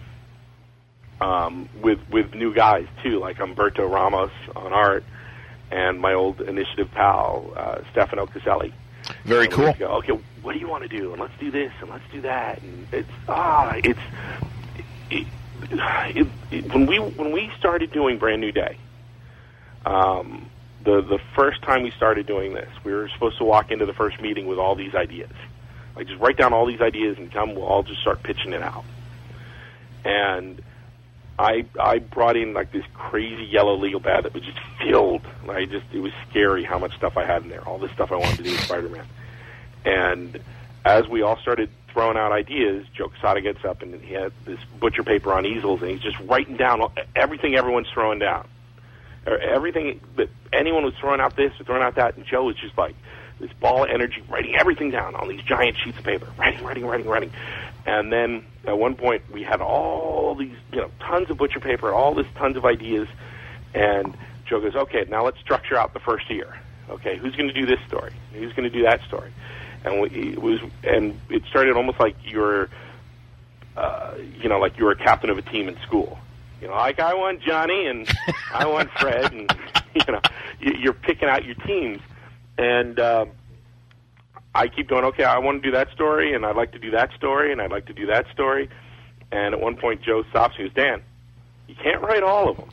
S2: um, with with new guys too, like Umberto Ramos on art, and my old Initiative pal uh, Stefano Caselli.
S1: Very
S2: and
S1: cool.
S2: Go, okay, what do you want to do? And let's do this, and let's do that. And it's ah, it's it, it, it, when we when we started doing Brand New Day. Um, the the first time we started doing this, we were supposed to walk into the first meeting with all these ideas. Like, just write down all these ideas and come, we'll all just start pitching it out. And I I brought in, like, this crazy yellow legal pad that was just filled. I just, it was scary how much stuff I had in there, all this stuff I wanted to do with Spider-Man. And as we all started throwing out ideas, Joe Quesada gets up and he had this butcher paper on easels, and he's just writing down everything everyone's throwing down. Everything that anyone was throwing out this or throwing out that, and Joe was just like this ball of energy, writing everything down on these giant sheets of paper, writing, writing, writing, writing. And then at one point we had all these, you know, tons of butcher paper, all this tons of ideas, and Joe goes, okay, now let's structure out the first year. Okay, who's going to do this story? Who's going to do that story? And we, it was, and it started almost like you're, uh, you know, like you were a captain of a team in school. You know, like I want Johnny and I want Fred, and you know, you're picking out your teams. And uh, I keep going, okay, I want to do that story, and I'd like to do that story, and I'd like to do that story. And at one point, Joe stops and goes, Dan, you can't write all of them.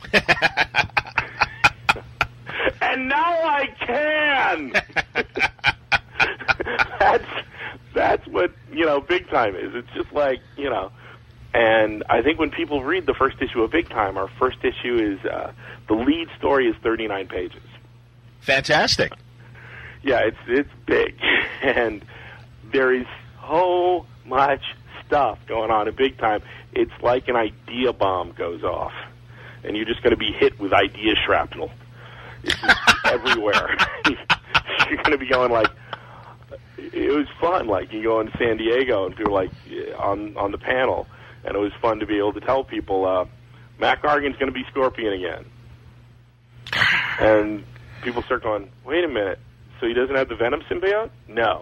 S2: And now I can. that's that's what, you know, Big Time is. It's just like, you know. And I think when people read the first issue of Big Time, our first issue is, uh, the lead story is thirty-nine pages.
S1: Fantastic.
S2: Yeah, it's it's big. And there is so much stuff going on in Big Time. It's like an idea bomb goes off. And you're just going to be hit with idea shrapnel. It's just everywhere. You're going to be going like, it was fun. Like, you go in San Diego and people are like, on, on the panel. And it was fun to be able to tell people, uh, Matt Gargan's going to be Scorpion again. And people start going, wait a minute, so he doesn't have the Venom symbiote? No.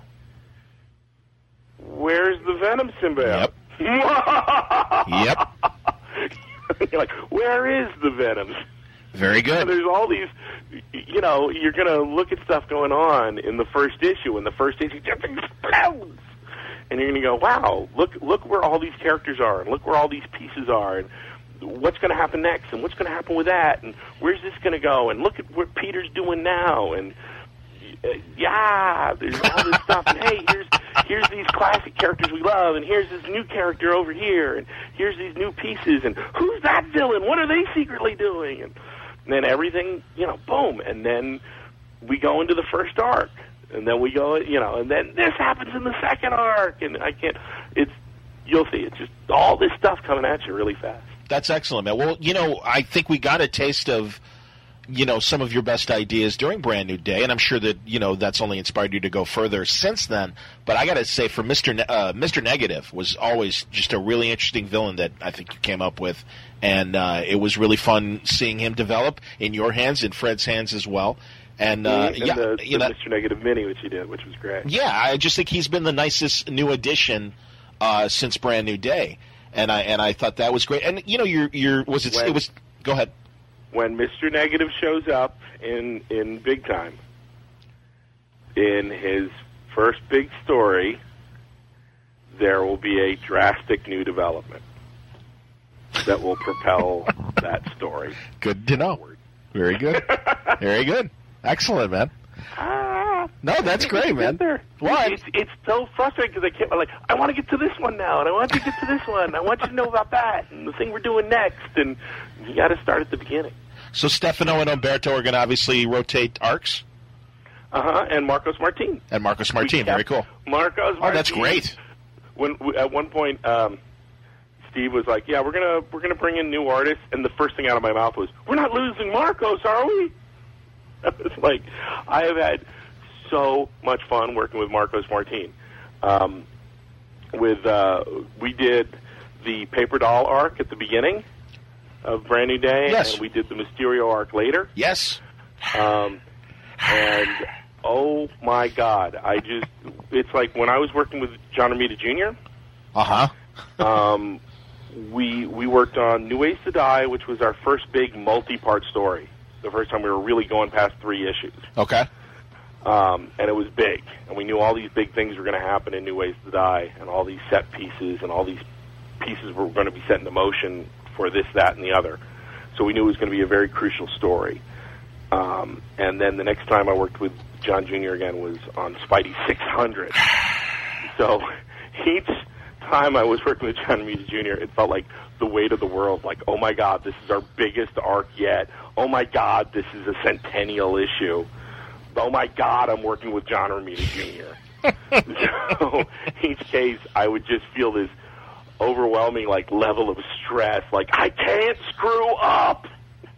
S2: Where's the Venom symbiote?
S1: Yep. Yep.
S2: You're like, where is the Venom?
S1: Very good.
S2: So there's all these, you know, you're going to look at stuff going on in the first issue, and the first issue just explodes. And you're going to go, wow, look look where all these characters are, and look where all these pieces are, and what's going to happen next, and what's going to happen with that, and where's this going to go, and look at what Peter's doing now, and uh, yeah, there's all this stuff, and hey, here's here's these classic characters we love, and here's this new character over here, and here's these new pieces, and who's that villain? What are they secretly doing? And, and then everything, you know, boom, and then we go into the first arc. And then we go, you know, and then this happens in the second arc, and I can't, it's, you'll see, it's just all this stuff coming at you really fast.
S1: That's excellent, man. Well, you know, I think we got a taste of, you know, some of your best ideas during Brand New Day, and I'm sure that, you know, that's only inspired you to go further since then. But I got to say, for Mister Ne- uh, Mister Negative was always just a really interesting villain that I think you came up with, and uh, it was really fun seeing him develop in your hands, in Fred's hands as well. And, uh,
S2: and
S1: yeah,
S2: the,
S1: you
S2: the
S1: know,
S2: Mister Negative mini, which he did, which was great.
S1: Yeah, I just think he's been the nicest new addition uh, since Brand New Day, and I and I thought that was great. And you know, your your was it?
S2: When,
S1: it was. Go ahead.
S2: When Mister Negative shows up in in Big Time, in his first big story, there will be a drastic new development that will propel that story.
S1: Good to know.
S2: Forward.
S1: Very good. Very good. Excellent, man.
S2: Ah,
S1: no, that's great, man.
S2: What? It's, it's so frustrating because I can't. Like, I want to get to this one now, and I want to get to this one. I want you to know about that, and the thing we're doing next, and you got to start at the beginning.
S1: So Stefano and Umberto are going to obviously rotate arcs.
S2: Uh huh. And Marcos Martin.
S1: And Marcos Martin. Very cool.
S2: Marcos. Martin.
S1: Oh, that's great.
S2: When at one point, um, Steve was like, "Yeah, we're gonna we're gonna bring in new artists," and the first thing out of my mouth was, "We're not losing Marcos, are we?" I was like, I have had so much fun working with Marcos Martin. Um, with uh, we did the Paper Doll arc at the beginning of Brand New Day,
S1: yes.
S2: and we did the Mysterio arc later.
S1: Yes.
S2: Um, and oh my God, I just it's like when I was working with John Romita Junior
S1: Uh huh.
S2: um, we we worked on New Ways to Die, which was our first big multi-part story. The first time we were really going past three issues.
S1: Okay.
S2: Um, and it was big, and we knew all these big things were going to happen in New Ways to Die, and all these set pieces, and all these pieces were going to be set into motion for this, that, and the other. So we knew it was going to be a very crucial story. Um, and then the next time I worked with John Junior again was on Spidey six hundred. So each time I was working with John Romita Junior, it felt like the weight of the world. Like, oh my God, this is our biggest arc yet. Oh my God, this is a centennial issue. Oh my God, I'm working with John Romita Junior So each case, I would just feel this overwhelming like level of stress. Like, I can't screw up.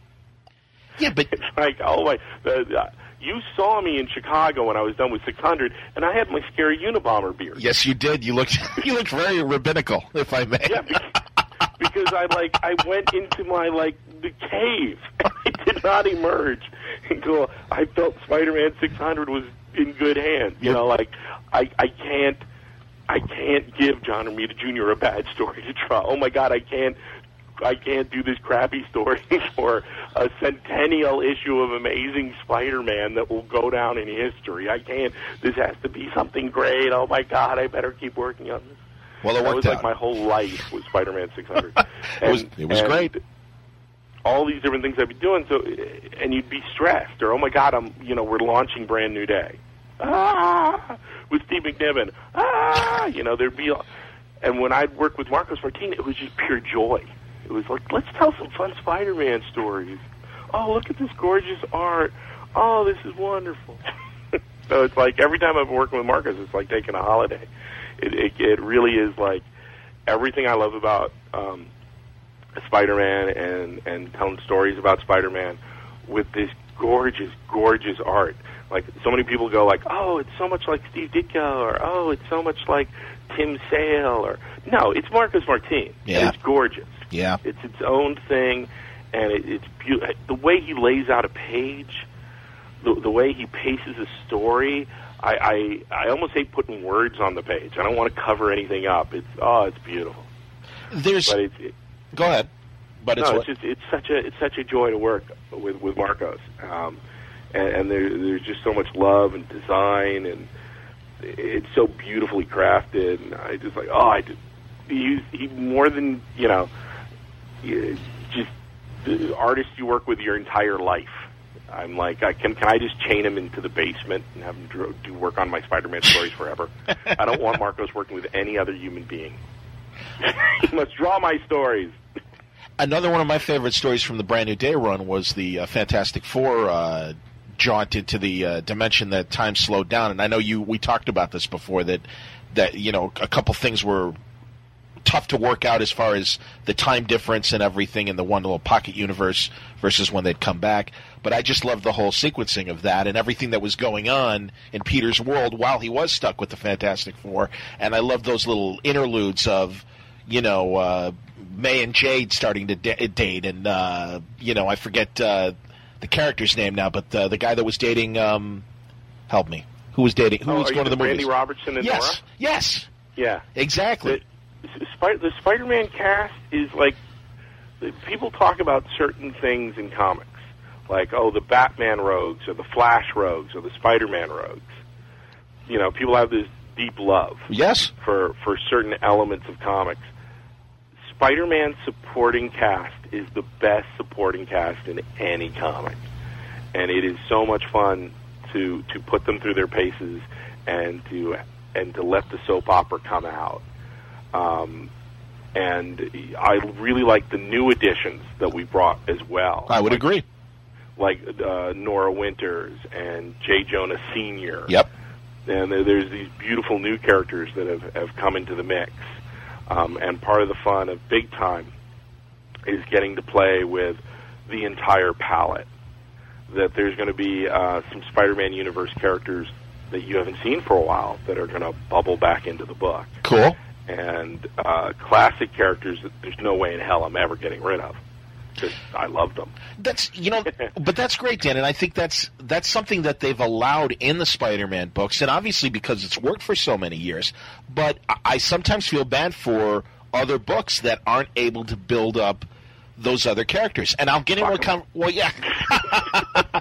S1: Yeah, but
S2: it's like, oh my, the, uh, you saw me in Chicago when I was done with six hundred, and I had my scary Unabomber beard.
S1: Yes, you did. You looked, you looked very rabbinical, if I may.
S2: Yeah, because, because I like, I went into my like the cave. I did not emerge until I felt Spider-Man six hundred was in good hands. You know, like I, I can't, I can't give John Romita Junior a bad story to try. Oh my God, I can't. I can't do this crappy story for a centennial issue of Amazing Spider-Man that will go down in history. I can't. This has to be something great. Oh, my God, I better keep working on this.
S1: Well, it
S2: that
S1: worked
S2: was
S1: out.
S2: like my whole life was Spider-Man six hundred.
S1: it
S2: and,
S1: was, it was
S2: and
S1: great.
S2: All these different things I'd be doing, so and you'd be stressed, or, oh, my God, I'm, you know, we're launching Brand New Day. Ah, with Steve McNiven. Ah, you know, there'd be, and when I'd work with Marcos Martin, it was just pure joy. It was like, let's tell some fun Spider-Man stories. Oh, look at this gorgeous art. Oh, this is wonderful. So it's like every time I'm working with Marcus, it's like taking a holiday. It, it, it really is like everything I love about um, Spider-Man and, and telling stories about Spider-Man with this gorgeous, gorgeous art. Like, so many people go like, oh, it's so much like Steve Ditko, or oh, it's so much like Tim Sale, or no, it's Marcos Martin.
S1: Yeah.
S2: And it's gorgeous.
S1: Yeah.
S2: It's its own thing, and it, it's beautiful. The way he lays out a page, the, the way he paces a story, I, I I almost hate putting words on the page. I don't want to cover anything up. It's oh, it's beautiful.
S1: There's.
S2: But it's, it,
S1: go ahead. But it's,
S2: no,
S1: what?
S2: it's just it's such a it's such a joy to work with with Marcos, um, and, and there, there's just so much love and design, and it's so beautifully crafted. And I just like oh, I just he, he more than you know. Just the artists you work with your entire life. I'm like, I can can I just chain him into the basement and have him do, do work on my Spider-Man stories forever? I don't want Marcos working with any other human being. He must draw my stories.
S1: Another one of my favorite stories from the Brand New Day run was the uh, Fantastic Four uh, jaunt into the uh, dimension that time slowed down. And I know you we talked about this before, that that you know a couple things were tough to work out as far as the time difference and everything in the one little pocket universe versus when they'd come back. But I just loved the whole sequencing of that and everything that was going on in Peter's world while he was stuck with the Fantastic Four. And I loved those little interludes of, you know, uh, May and Jade starting to da- date. And, uh, you know, I forget uh, the character's name now, but uh, the guy that was dating, um, help me, who was dating, who
S2: oh,
S1: was
S2: are
S1: going to the
S2: Randy
S1: movies?
S2: Robertson and
S1: yes,
S2: Nora?
S1: yes,
S2: Yeah,
S1: exactly.
S2: The, the Spider-Man cast is like, people talk about certain things in comics, like, oh, the Batman rogues, or the Flash rogues, or the Spider-Man rogues. You know, people have this deep love
S1: yes.
S2: for, for certain elements of comics. Spider-Man supporting cast is the best supporting cast in any comic. And it is so much fun to, to put them through their paces and to and to let the soap opera come out. Um, and I really like the new additions that we brought as well.
S1: I would
S2: like,
S1: agree.
S2: Like uh, Nora Winters and J. Jonah Senior
S1: Yep.
S2: And there's these beautiful new characters that have, have come into the mix. Um, and part of the fun of Big Time is getting to play with the entire palette. That there's going to be uh, some Spider-Man universe characters that you haven't seen for a while that are going to bubble back into the book.
S1: Cool.
S2: And uh, classic characters that there's no way in hell I'm ever getting rid of. Because I love them.
S1: That's you know, but that's great, Dan, and I think that's that's something that they've allowed in the Spider-Man books, and obviously because it's worked for so many years. But I, I sometimes feel bad for other books that aren't able to build up those other characters, and I'll get into a com- well, yeah,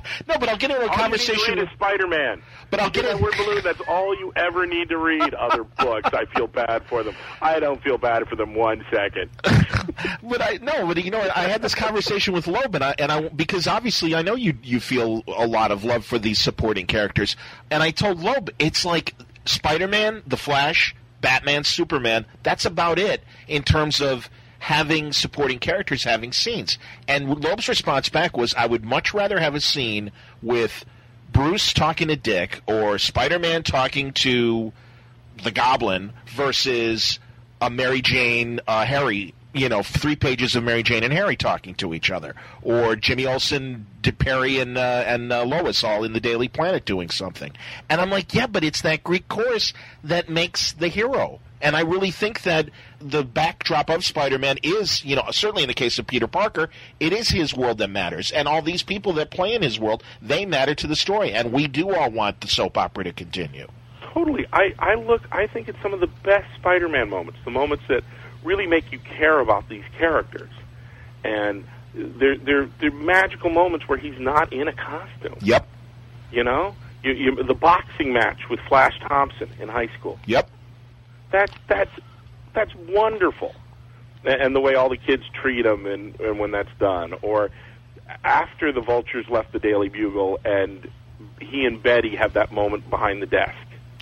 S1: No, but I'll get into a
S2: all
S1: conversation
S2: you need to read
S1: with
S2: is Spider-Man.
S1: But I'll get
S2: that
S1: in...
S2: word balloon. That's all you ever need to read. Other books, I feel bad for them. I don't feel bad for them one second.
S1: But I no, but you know, I had this conversation with Loeb, and I, and I because obviously I know you you feel a lot of love for these supporting characters, and I told Loeb it's like Spider-Man, The Flash, Batman, Superman. That's about it in terms of having supporting characters having scenes. And Loeb's response back was, I would much rather have a scene with Bruce talking to Dick or Spider-Man talking to the Goblin versus a Mary Jane, uh, Harry, you know, three pages of Mary Jane and Harry talking to each other, or Jimmy Olsen, Perry, and uh, and uh, Lois all in the Daily Planet doing something. And I'm like, yeah, but it's that Greek chorus that makes the hero. And I really think that the backdrop of Spider-Man is, you know, certainly in the case of Peter Parker, it is his world that matters. And all these people that play in his world, they matter to the story. And we do all want the soap opera to continue.
S2: Totally. I, I look, I think it's some of the best Spider-Man moments, the moments that really make you care about these characters. And they're, they're, they're magical moments where he's not in a costume.
S1: Yep.
S2: You know? You, you, the boxing match with Flash Thompson in high school.
S1: Yep.
S2: That's that's that's wonderful, and the way all the kids treat him, and, and when that's done, or after the Vultures left the Daily Bugle, and he and Betty have that moment behind the desk.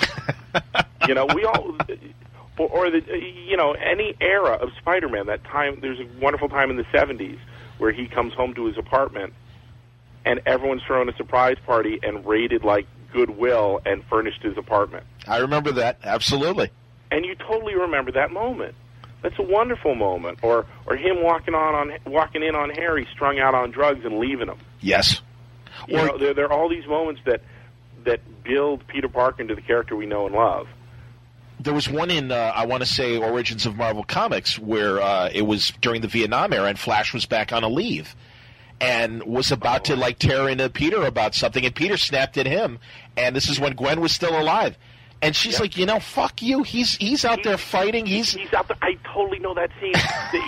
S2: You know, we all, or, or the you know any era of Spider-Man. That time, there's a wonderful time in the seventies where he comes home to his apartment, and everyone's throwing a surprise party and raided like Goodwill and furnished his apartment.
S1: I remember that absolutely.
S2: And you totally remember that moment. That's a wonderful moment. Or or him walking on, on walking in on Harry strung out on drugs and leaving him.
S1: Yes.
S2: You or, know, there, there are all these moments that that build Peter Parker into the character we know and love.
S1: There was one in, uh, I want to say, Origins of Marvel Comics, where uh, it was during the Vietnam era, and Flash was back on a leave and was about oh. to, like, tear into Peter about something, and Peter snapped at him, and this is when Gwen was still alive. And she's yep. like, you know, fuck you. He's he's out he's, there fighting. He's
S2: he's out there. I totally know that scene.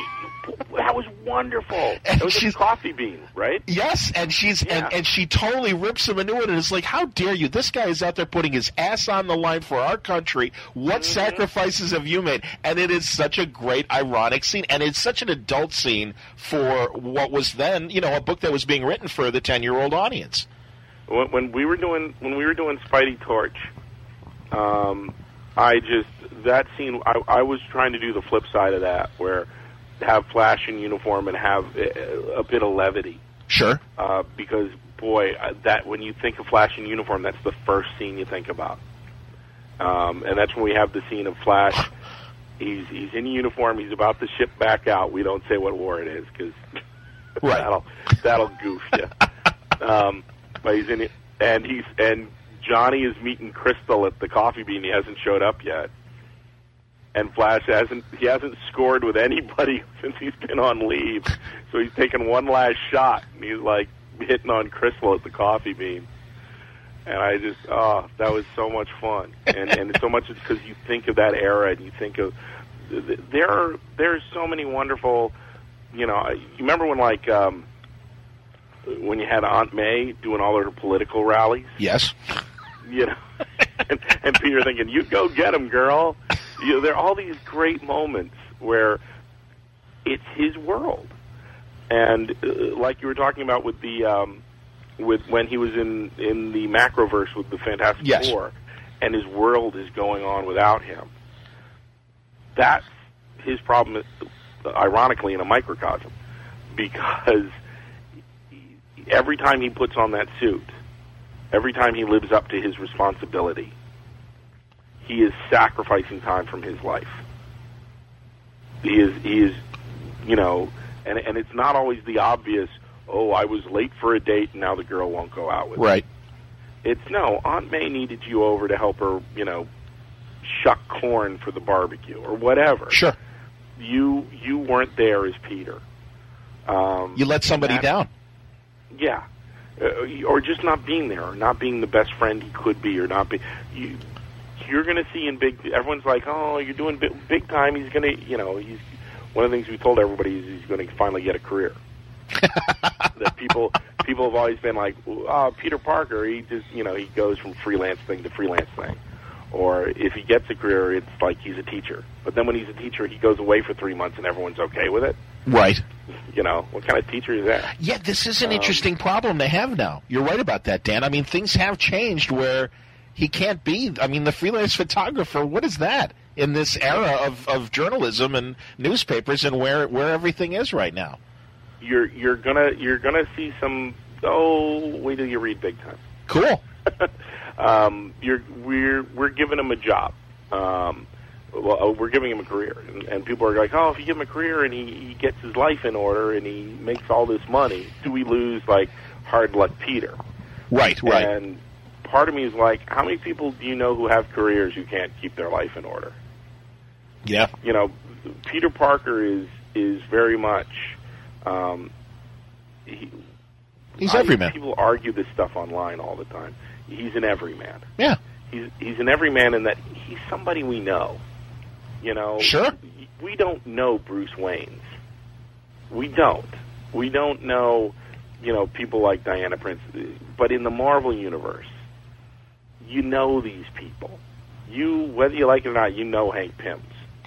S2: That was wonderful. It was a coffee bean, right?
S1: Yes, and she's yeah. and, and she totally rips him a new one, and it's like, how dare you? This guy is out there putting his ass on the line for our country. What mm-hmm. sacrifices have you made? And it is such a great, ironic scene, and it's such an adult scene for what was then, you know, a book that was being written for the ten-year-old audience.
S2: When, when we were doing when we were doing Spidey Torch. Um, I just, that scene, I, I was trying to do the flip side of that, where have Flash in uniform and have a, a bit of levity.
S1: Sure.
S2: Uh, because, boy, that when you think of Flash in uniform, that's the first scene you think about. Um, and that's when we have the scene of Flash. He's he's in uniform. He's about to ship back out. We don't say what war it is, because
S1: right.
S2: that'll, that'll goof you. um, but he's in it, and he's, and Johnny is meeting Crystal at the Coffee Bean. He hasn't showed up yet, and Flash hasn't. He hasn't scored with anybody since he's been on leave. So he's taking one last shot, and he's like hitting on Crystal at the Coffee Bean. And I just, oh, that was so much fun, and and so much because you think of that era, and you think of there are there's so many wonderful, you know. You remember when like. Um, when you had Aunt May doing all her political rallies?
S1: Yes.
S2: You know, and, and Peter thinking, you go get him, girl. You know, there are all these great moments where it's his world. And uh, like you were talking about with the, um, with when he was in, in the Macroverse with the Fantastic
S1: yes.
S2: Four, and his world is going on without him. That's his problem, ironically, in a microcosm, because every time he puts on that suit, every time he lives up to his responsibility, he is sacrificing time from his life. He is, he is, you know, and and it's not always the obvious, oh, I was late for a date and now the girl won't go out with me.
S1: Right.
S2: It's, no, Aunt May needed you over to help her, you know, shuck corn for the barbecue or whatever.
S1: Sure.
S2: You, you weren't there as Peter. Um,
S1: you let somebody down.
S2: Yeah, uh, or just not being there, or not being the best friend he could be, or not be. You, you're going to see in big. Everyone's like, "Oh, you're doing big, big time." He's going to, you know, he's one of the things we told everybody is he's going to finally get a career. that people people have always been like, oh, Peter Parker, he just, you know, he goes from freelance thing to freelance thing. Or if he gets a career, it's like he's a teacher. But then when he's a teacher, he goes away for three months and everyone's okay with it.
S1: Right.
S2: You know, what kind of teacher is that?
S1: Yeah, this is an
S2: Um,
S1: interesting problem to have now. You're right about that, Dan. I mean, things have changed where he can't be. I mean, the freelance photographer, what is that in this era of, of journalism and newspapers and where where everything is right now?
S2: You're you're gonna you're gonna see some. Oh, wait till you read Big Time.
S1: Cool.
S2: um, you're we're we're giving him a job. Um, well, we're giving him a career, and, and people are like, oh, if you give him a career and he, he gets his life in order and he makes all this money, do we lose like Hard Luck Peter?
S1: Right, right.
S2: And part of me is like, how many people do you know who have careers who can't keep their life in order?
S1: Yeah.
S2: You know, Peter Parker is is very much. Um, he,
S1: He's
S2: I,
S1: everyman.
S2: People argue this stuff online all the time. He's an everyman.
S1: Yeah.
S2: He's he's an everyman in that he's somebody we know. You know.
S1: Sure.
S2: We don't know Bruce Wayne's. We don't. We don't know, you know, people like Diana Prince. But in the Marvel universe, you know these people. You, whether you like it or not, you know Hank Pym's.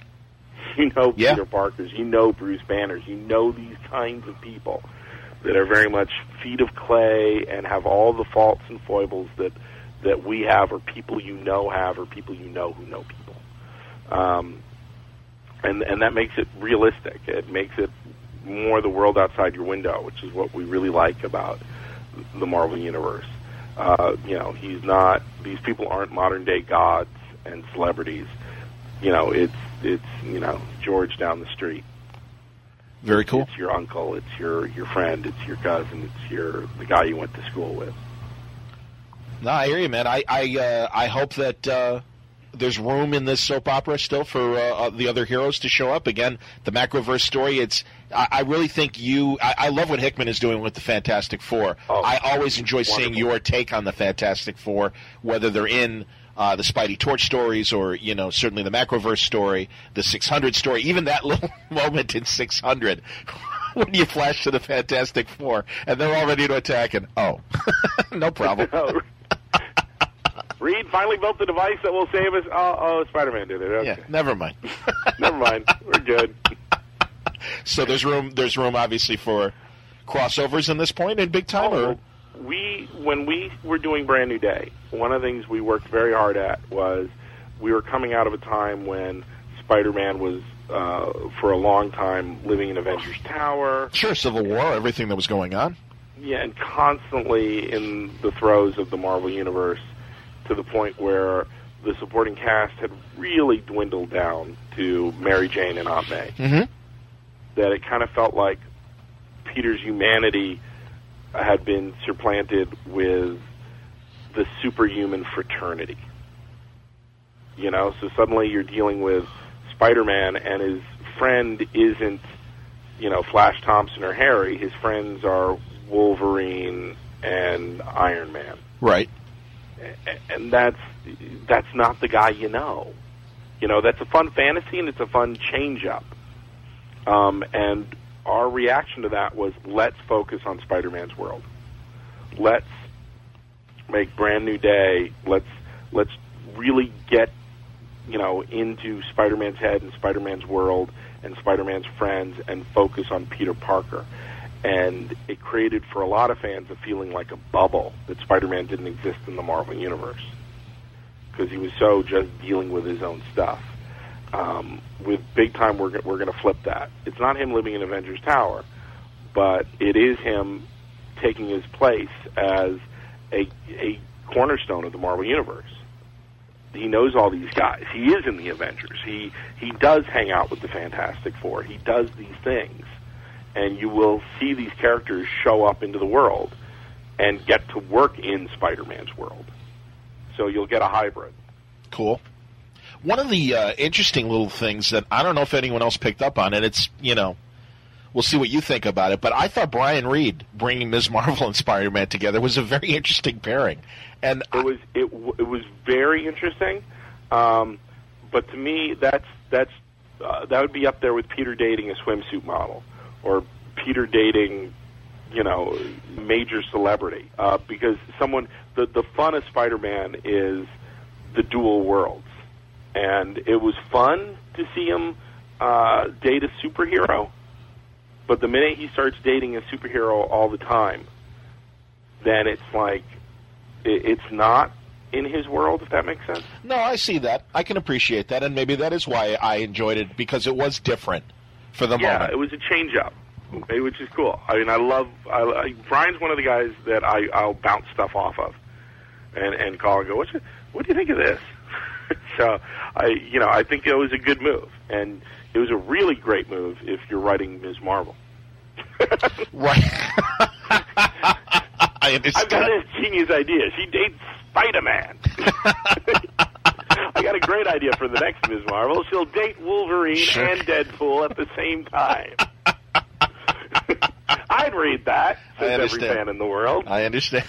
S2: You know
S1: Yeah.
S2: Peter Parker's. You know Bruce Banner's. You know these kinds of people that are very much feet of clay and have all the faults and foibles that that we have, or people you know have, or people you know who know people. Um, and and that makes it realistic. It makes it more the world outside your window, which is what we really like about the Marvel Universe. Uh, you know, he's not; these people aren't modern day gods and celebrities. You know, it's it's you know George down the street.
S1: Very cool.
S2: It's your uncle. It's your your friend. It's your cousin. It's your the guy you went to school with.
S1: No, I hear you, man. I I, uh, I hope that uh, there's room in this soap opera still for uh, the other heroes to show up. Again, the Macroverse story, it's I, I really think you I, I love what Hickman is doing with the Fantastic Four.
S2: Oh,
S1: I always enjoy seeing
S2: wonderful.
S1: your take on the Fantastic Four, whether they're in uh, the Spidey Torch stories or, you know, certainly the Macroverse story, the six hundred story, even that little moment in six hundred when you flash to the Fantastic Four and they're all ready to attack and, oh, no problem.
S2: Reed finally built the device that will save us. Oh, oh Spider-Man did it. Okay.
S1: Yeah, never mind.
S2: Never mind. We're good.
S1: So there's room. There's room, obviously, for crossovers in this point in Big Time.
S2: Oh,
S1: or?
S2: we when we were doing Brand New Day, one of the things we worked very hard at was we were coming out of a time when Spider-Man was uh, for a long time living in Avengers Tower.
S1: Sure, Civil War, everything that was going on.
S2: Yeah, and constantly in the throes of the Marvel Universe, to the point where the supporting cast had really dwindled down to Mary Jane and Aunt May.
S1: Mm-hmm.
S2: That it kind of felt like Peter's humanity had been supplanted with the superhuman fraternity. You know, so suddenly you're dealing with Spider-Man and his friend isn't, you know, Flash Thompson or Harry. His friends are Wolverine and Iron Man.
S1: Right.
S2: And that's that's not the guy you know. You know, that's a fun fantasy and it's a fun change-up. Um, and our reaction to that was, let's focus on Spider-Man's world. Let's make Brand New Day. Let's let's really get, you know, into Spider-Man's head and Spider-Man's world and Spider-Man's friends and focus on Peter Parker. And it created for a lot of fans a feeling like a bubble that Spider-Man didn't exist in the Marvel Universe because he was so just dealing with his own stuff. Um, with Big Time, we're we're going to flip that. It's not him living in Avengers Tower, but it is him taking his place as a a cornerstone of the Marvel Universe. He knows all these guys. He is in the Avengers. He he does hang out with the Fantastic Four. He does these things. And you will see these characters show up into the world and get to work in Spider-Man's world. So you'll get a hybrid.
S1: Cool. One of the uh, interesting little things that I don't know if anyone else picked up on, and it's, you know, we'll see what you think about it, but I thought Brian Reed bringing Miz Marvel and Spider-Man together was a very interesting pairing. And
S2: it was it, w- it was very interesting, um, but to me, that's that's uh, that would be up there with Peter dating a swimsuit model. Or Peter dating, you know, major celebrity. Uh, because someone, the, the fun of Spider-Man is the dual worlds. And it was fun to see him uh, date a superhero. But the minute he starts dating a superhero all the time, then it's like, it, it's not in his world, if that makes sense.
S1: No, I see that. I can appreciate that, and maybe that is why I enjoyed it, because it was different for the
S2: yeah,
S1: moment.
S2: Yeah, it was a change-up, which is cool. I mean, I love... I, I, Brian's one of the guys that I, I'll bounce stuff off of and, and call and go, What's your, what do you think of this? So, I, you know, I think it was a good move, and it was a really great move if you're writing Miz Marvel.
S1: Right. I understand.
S2: I've got this genius idea. She dates Spider-Man. I got a great idea for the next Miz Marvel. She'll date Wolverine sure. and Deadpool at the same time. I'd read that, says every fan in the world.
S1: I understand.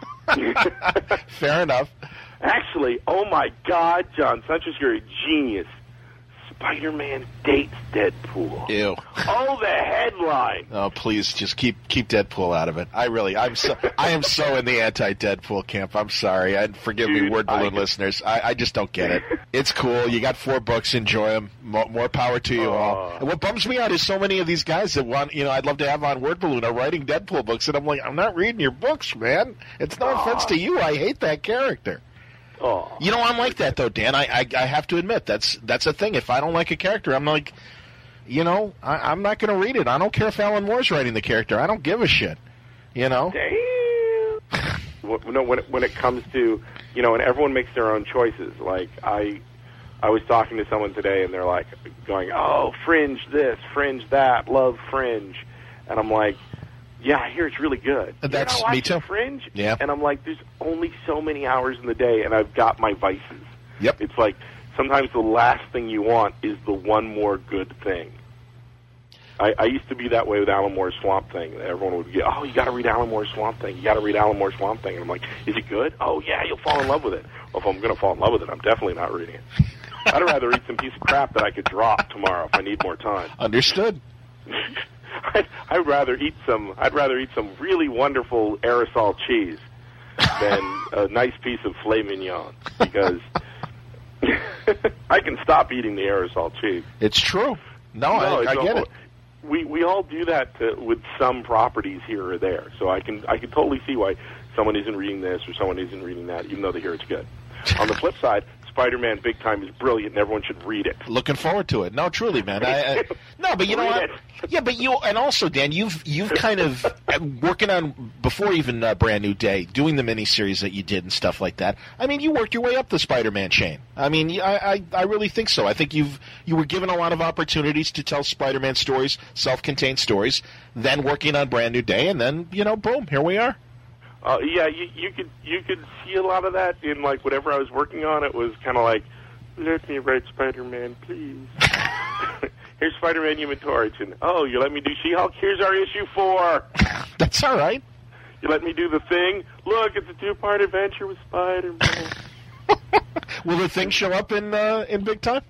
S1: Fair enough.
S2: Actually, oh my God, John Suntress, you're a genius. Spider-Man dates Deadpool.
S1: Ew.
S2: Oh, the headline.
S1: Oh, please, just keep keep Deadpool out of it. I really, I'm so, I am so in the anti-Deadpool camp. I'm sorry. I forgive
S2: Dude,
S1: me, Word Balloon
S2: I,
S1: listeners. I, I just don't get it. It's cool. You got four books. Enjoy them. More, more power to you uh, all. And what bums me out is so many of these guys that want, you know, I'd love to have on Word Balloon are writing Deadpool books, and I'm like, I'm not reading your books, man. It's no uh, offense to you. I hate that character.
S2: Oh.
S1: You know, I'm like that, though, Dan. I, I I have to admit, that's that's a thing. If I don't like a character, I'm like, you know, I, I'm not going to read it. I don't care if Alan Moore's writing the character. I don't give a shit, you know?
S2: Damn. When, no, when, it, when it comes to, you know, and everyone makes their own choices. Like, I I was talking to someone today, and they're like, going, oh, Fringe this, Fringe that, love Fringe. And I'm like, yeah, I hear it's really good.
S1: That's
S2: You're not
S1: me too.
S2: Fringe?
S1: Yeah.
S2: And I'm like, there's only so many hours in the day, and I've got my vices.
S1: Yep.
S2: It's like sometimes the last thing you want is the one more good thing. I, I used to be that way with Alan Moore's Swamp Thing. Everyone would get, oh, you got to read Alan Moore's Swamp Thing. You got to read Alan Moore's Swamp Thing. And I'm like, is it good? Oh yeah, you'll fall in love with it. Well, if I'm going to fall in love with it, I'm definitely not reading it. I'd rather read some piece of crap that I could drop tomorrow if I need more time.
S1: Understood.
S2: I'd, I'd rather eat some. I'd rather eat some really wonderful aerosol cheese than a nice piece of filet mignon, because I can stop eating the aerosol cheese.
S1: It's true. No,
S2: no
S1: I, I get it.
S2: We we all do that to, with some properties here or there. So I can I can totally see why someone isn't reading this or someone isn't reading that, even though they hear it's good. On the flip side, Spider-Man Big Time is brilliant, and everyone should read it.
S1: Looking forward to it. No, truly, man. I, I, no, but you know what? Yeah, but you and also Dan, you've you've kind of working on before even uh, Brand New Day, doing the miniseries that you did and stuff like that. I mean, you worked your way up the Spider-Man chain. I mean, I, I I really think so. I think you've you were given a lot of opportunities to tell Spider-Man stories, self-contained stories, then working on Brand New Day, and then you know, boom, here we are.
S2: Uh, yeah, you, you could you could see a lot of that in like whatever I was working on. It was kind of like, let me write Spider-Man, please. Here's Spider-Man Human Torch, and oh, you let me do She-Hulk. Here's our issue four.
S1: That's all right.
S2: You let me do the Thing. Look, it's a two-part adventure with Spider-Man.
S1: Will the Thing show up in uh, in Big Time?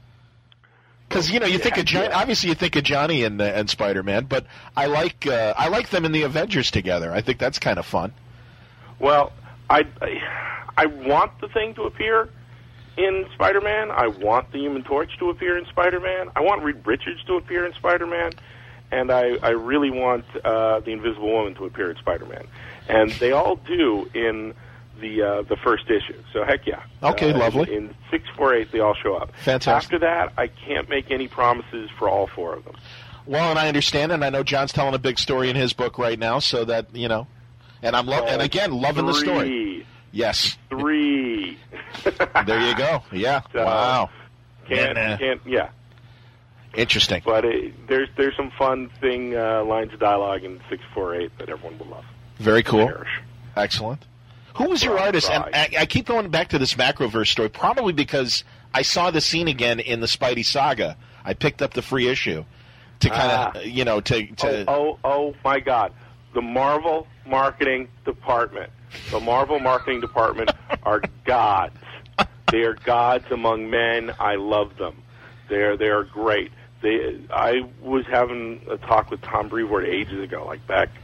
S1: Because you know you yeah, think of Johnny, yeah. obviously you think of Johnny and uh, and Spider-Man, but I like uh, I like them in the Avengers together. I think that's kind of fun.
S2: Well, I, I I want the Thing to appear in Spider-Man. I want the Human Torch to appear in Spider-Man. I want Reed Richards to appear in Spider-Man, and I I really want uh, the Invisible Woman to appear in Spider-Man, and they all do in the uh, the first issue. So heck yeah.
S1: Okay,
S2: uh,
S1: lovely.
S2: In six four eight, they all show up.
S1: Fantastic.
S2: After that, I can't make any promises for all four of them.
S1: Well, and I understand, and I know John's telling a big story in his book right now, so that you know, and I'm lo- and again loving
S2: three.
S1: the story. Yes.
S2: Three.
S1: There you go. Yeah.
S2: So,
S1: wow.
S2: Can't
S1: yeah.
S2: can't yeah.
S1: Interesting.
S2: But it, there's there's some fun thing uh, lines of dialogue in six four eight that everyone will love.
S1: Very cool.
S2: Cherish.
S1: Excellent. Who was your artist? And I, I keep going back to this Macroverse story, probably because I saw the scene again in the Spidey saga. I picked up the free issue to kind of, ah. you know, to... to
S2: oh, oh, oh, my God. The Marvel Marketing Department. The Marvel Marketing Department are gods. They are gods among men. I love them. They're, they're great. They, I was having a talk with Tom Brevoort ages ago, like back...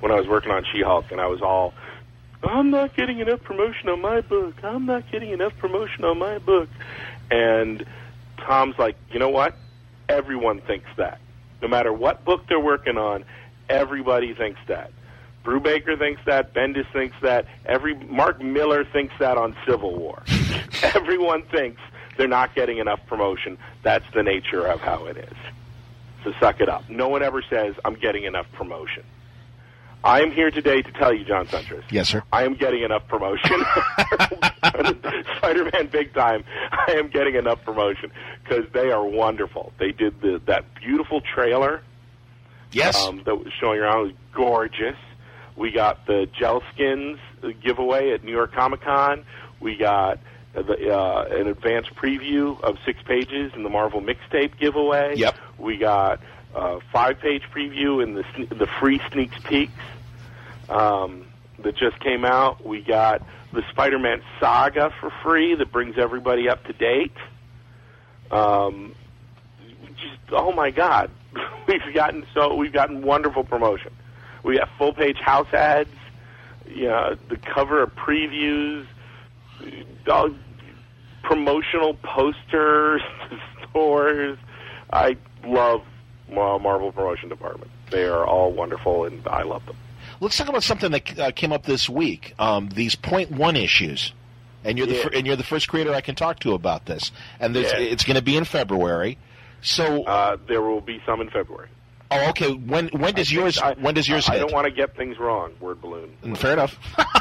S2: when I was working on She-Hulk, and I was all, I'm not getting enough promotion on my book. I'm not getting enough promotion on my book. And Tom's like, you know what? Everyone thinks that. No matter what book they're working on, everybody thinks that. Brubaker thinks that. Bendis thinks that. Every Mark Miller thinks that on Civil War. Everyone thinks they're not getting enough promotion. That's the nature of how it is. So suck it up. No one ever says, I'm getting enough promotion. I am here today to tell you, John Suntress.
S1: Yes, sir.
S2: I am getting enough promotion. Spider-Man Big Time, I am getting enough promotion because they are wonderful. They did the, that beautiful trailer.
S1: Yes.
S2: Um, that was showing around. It was gorgeous. We got the gel skins giveaway at New York Comic Con. We got the, uh, an advanced preview of six pages in the Marvel mixtape giveaway.
S1: Yep.
S2: We got a five-page preview in the the free sneak peeks um, that just came out. We got the Spider-Man saga for free that brings everybody up to date. Um, just oh my God, we've gotten so we've gotten wonderful promotion. We got full-page house ads, you know, the cover of previews, uh, promotional posters, stores. I love uh, Marvel Promotion Department. They are all wonderful, and I love them.
S1: Let's talk about something that uh, came up this week. Um, these point one issues, and you're the
S2: Yeah.
S1: fir- and you're the first creator I can talk to about this. And there's,
S2: Yeah.
S1: it's going to be in February. So,
S2: Uh, there will be some in February.
S1: oh, okay. When when does
S2: I
S1: yours
S2: think I-
S1: when does yours
S2: I
S1: hit?
S2: don't want to get things wrong, word balloon.
S1: Mm, Fair enough.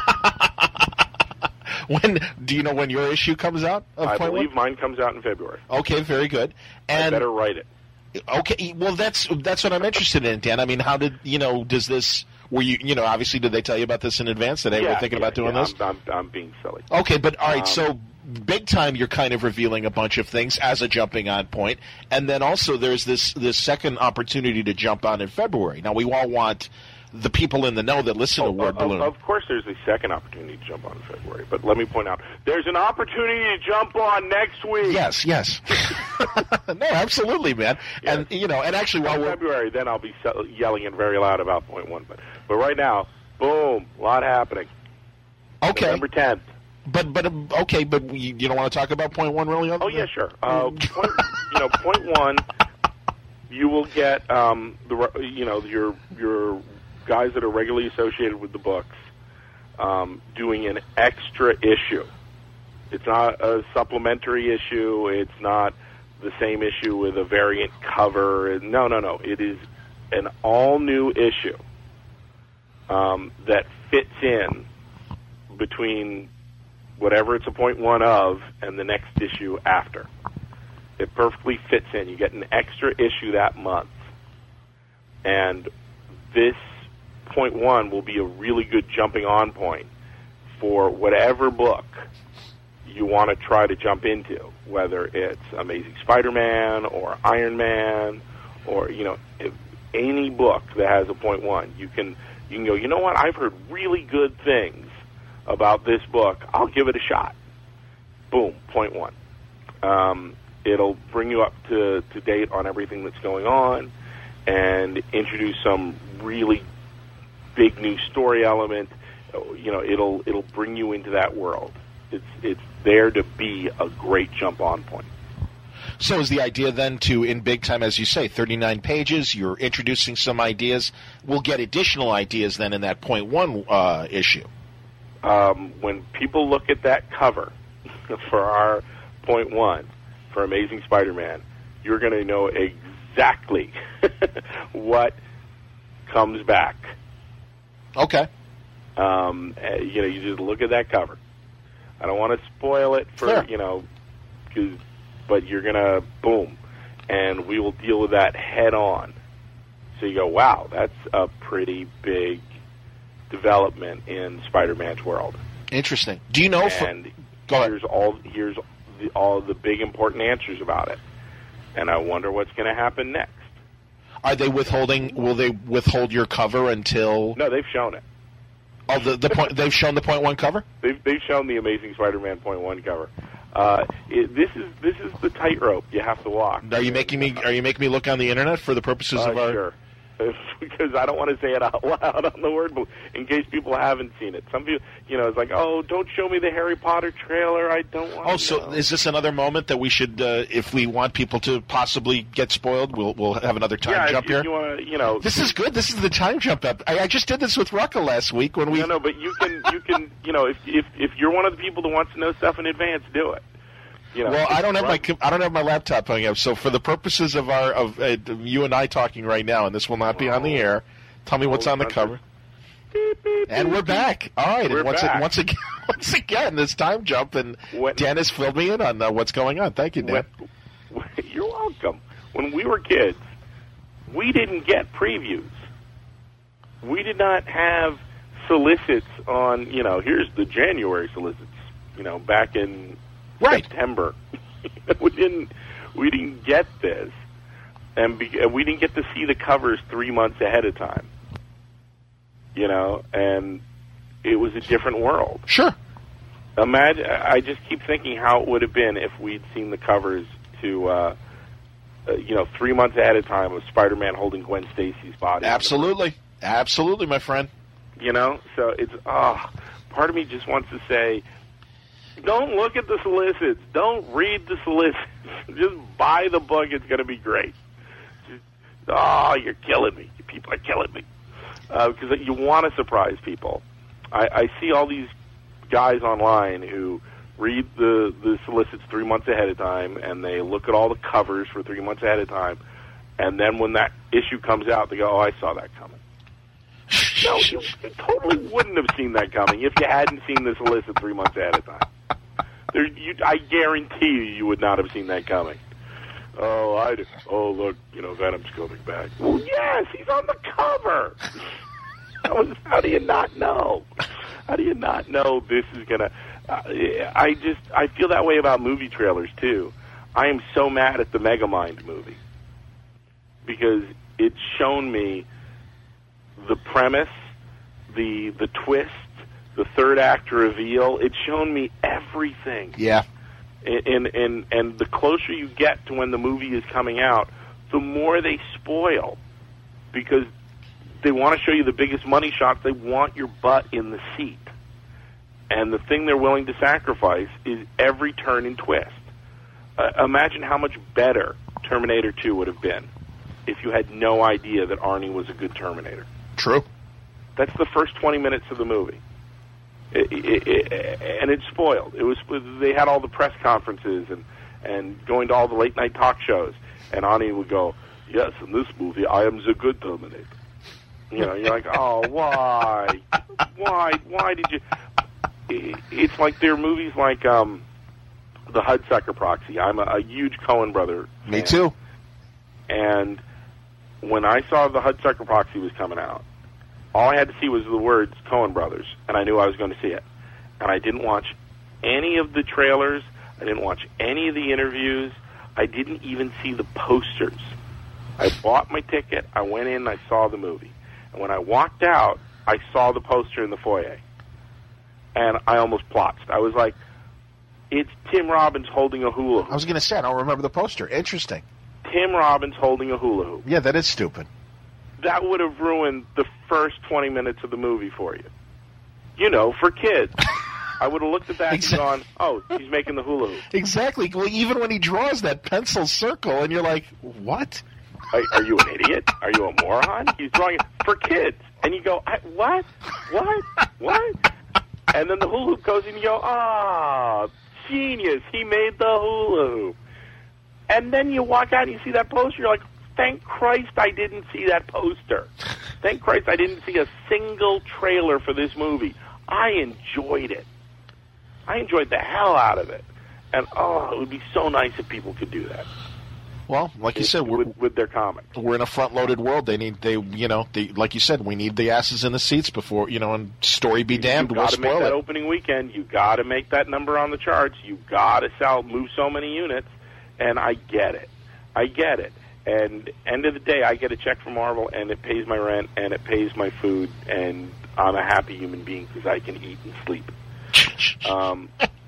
S1: When do you know when your issue comes out? Of
S2: I
S1: point
S2: believe
S1: one?
S2: mine comes out in February.
S1: Okay, very good.
S2: I
S1: And
S2: better write it.
S1: okay, well that's that's what I'm interested in, Dan. I mean, how did you know? Does this? Were you you know? Obviously, did they tell you about this in advance? That they
S2: yeah,
S1: were thinking
S2: yeah,
S1: about doing
S2: yeah,
S1: this?
S2: I'm, I'm, I'm being silly.
S1: Okay, but all right,
S2: Um,
S1: so big time you're kind of revealing a bunch of things as a jumping on point, and then also there's this this second opportunity to jump on in February. Now we all want the people in the know that listen
S2: Oh,
S1: to Word
S2: of,
S1: Balloon.
S2: of course there's a second opportunity to jump on in February, but let me point out, there's an opportunity to jump on next week.
S1: Yes, yes. No, absolutely, man.
S2: Yes.
S1: And you know, and actually while
S2: In
S1: we're
S2: February, then I'll be se- yelling and very loud about point one. But but right now, boom, a lot happening.
S1: okay,
S2: November tenth.
S1: but but um, okay, but you, you don't want to talk about point one really?
S2: Oh yeah, sure. Uh, point, you know, point one, you will get um, the re- you know your your guys that are regularly associated with the books um, doing an extra issue. It's not a supplementary issue. It's not the same issue with a variant cover. No, no, no. It is an all-new issue um, that fits in between whatever it's a point one of and the next issue after. It perfectly fits in. You get an extra issue that month. And this point one will be a really good jumping on point for whatever book you want to try to jump into, whether it's Amazing Spider-Man or Iron Man or, you know, if any book that has a point one. You can you can go, you know what, I've heard really good things about this book. I'll give it a shot. Boom, point one. Um, it'll bring you up to, to date on everything that's going on and introduce some really big new story element. You know, it'll it'll bring you into that world. It's it's there to be a great jump on point.
S1: So is the idea then to, in big time, as you say, thirty-nine pages, you're introducing some ideas. We'll get additional ideas then in that point one uh, issue.
S2: Um, when people look at that cover for our point one for Amazing Spider-Man, you're going to know exactly what comes back.
S1: Okay.
S2: Um, uh, you know, you just look at that cover. I don't want to spoil it for,
S1: Fair.
S2: you know, 'cause, but you're going to, boom, and we will deal with that head on. So you go, wow, that's a pretty big development in Spider-Man's world.
S1: Interesting. Do you know? For,
S2: And
S1: go ahead.
S2: here's all here's the, all the big important answers about it. And I wonder what's going to happen next.
S1: Are they withholding? Will they withhold your cover until?
S2: No, they've shown it.
S1: Oh, the the point they've shown the point one cover.
S2: They've they've shown the Amazing Spider-Man point one cover. Uh, it, this is this is the tightrope you have to walk.
S1: Are you making me? Are you making me look on the internet for the purposes
S2: Uh,
S1: of our?
S2: sure. because I don't want to say it out loud on the word, but in case people haven't seen it. Some people, you know, it's like, oh, don't show me the Harry Potter trailer. I don't want.
S1: Oh,
S2: to
S1: so
S2: know.
S1: Is this another moment that we should, uh, if we want people to possibly get spoiled, we'll we'll have another time
S2: yeah,
S1: jump
S2: if,
S1: here?
S2: If you want to, you know,
S1: this is good. This is the time jump up. I, I just did this with Rucka last week when we.
S2: No, no, but you can, you can, you know, if if if you're one of the people that wants to know stuff in advance, do it. You know,
S1: well, I don't have
S2: right.
S1: my I don't have my laptop hung up. So for the purposes of our of uh, you and I talking right now, and this will not be on the air. Tell me what's on the cover.
S2: Beep, beep,
S1: and we're back. All right.
S2: We're
S1: and once,
S2: back.
S1: once again, once again, this time jump, and
S2: when,
S1: Dan has filled me in on uh, what's going on. Thank you, Dan.
S2: When, you're welcome. When we were kids, we didn't get previews. We did not have solicits on, you know, here's the January solicits, you know, back in
S1: right.
S2: September. we didn't we didn't get this, and be, we didn't get to see the covers three months ahead of time. You know, and it was a different world.
S1: Sure.
S2: Imagine. I just keep thinking how it would have been if we'd seen the covers to, uh, uh, you know, three months ahead of time of Spider-Man holding Gwen Stacy's body.
S1: Absolutely, absolutely, my friend.
S2: You know, so it's ah, oh, part of me just wants to say, don't look at the solicits, don't read the solicits, just buy the book. It's going to be great. Just, oh, you're killing me. You people are killing me. Because uh, you want to surprise people. I, I see all these guys online who read the, the solicits three months ahead of time, and they look at all the covers for three months ahead of time, and then when that issue comes out, they go, oh, I saw that coming. No, you, you totally wouldn't have seen that coming if you hadn't seen the solicit three months ahead of time. There, you, I guarantee you, you would not have seen that coming. Oh, I oh look, you know, Venom's coming back. Well, yes, he's on the cover. How, is, how do you not know? How do you not know this is gonna? Uh, I just I feel that way about movie trailers too. I am so mad at the Megamind movie because it's shown me the premise, the the twist, the third act reveal. It's shown me everything.
S1: Yeah.
S2: And, and and the closer you get to when the movie is coming out, the more they spoil, because they want to show you the biggest money shots. They want your butt in the seat. And the thing they're willing to sacrifice is every turn and twist. Uh, imagine how much better Terminator two would have been if you had no idea that Arnie was a good Terminator.
S1: True.
S2: That's the first twenty minutes of the movie. It, it, it, and it's spoiled. It was they had all the press conferences and and going to all the late night talk shows, and Arnie would go, "Yes, in this movie, I am the good Terminator." You know, you're like, "Oh, why, why, why did you?" It, it's like there are movies like um, the Hudsucker Proxy. I'm a, a huge Coen brother fan.
S1: Me too.
S2: And when I saw the Hudsucker Proxy was coming out, all I had to see was the words Coen Brothers, and I knew I was going to see it. And I didn't watch any of the trailers. I didn't watch any of the interviews. I didn't even see the posters. I bought my ticket. I went in and I saw the movie. And when I walked out, I saw the poster in the foyer. And I almost plopped. I was like, it's Tim Robbins holding a hula hoop.
S1: I was going to say, I don't remember the poster. Interesting.
S2: Tim Robbins holding a hula hoop.
S1: Yeah, that is stupid.
S2: That would have ruined the first twenty minutes of the movie for you. You know, for kids. I would have looked at that exactly. and gone, oh, he's making the hula hoop.
S1: Exactly. Well, even when he draws that pencil circle, and you're like, what?
S2: Are, are you an idiot? Are you a moron? He's drawing it for kids. And you go, I, what? What? What? And then the hula hoop goes, and you go, ah, genius. He made the hula hoop. And then you walk out and you see that poster, you're like, thank Christ I didn't see that poster. Thank Christ I didn't see a single trailer for this movie. I enjoyed it. I enjoyed the hell out of it. And, oh, it would be so nice if people could do that.
S1: Well, like you said, we're,
S2: with, with their comics.
S1: We're in a front-loaded world. They need, they, you know, they, like you said, we need the asses in the seats before, you know, and story be damned.
S2: You
S1: we'll
S2: got to make
S1: spoil
S2: that
S1: it.
S2: opening weekend. You got to make that number on the charts. You got to sell, move so many units. And I get it. I get it. And end of the day, I get a check from Marvel, and it pays my rent, and it pays my food, and I'm a happy human being because I can eat and sleep. Um,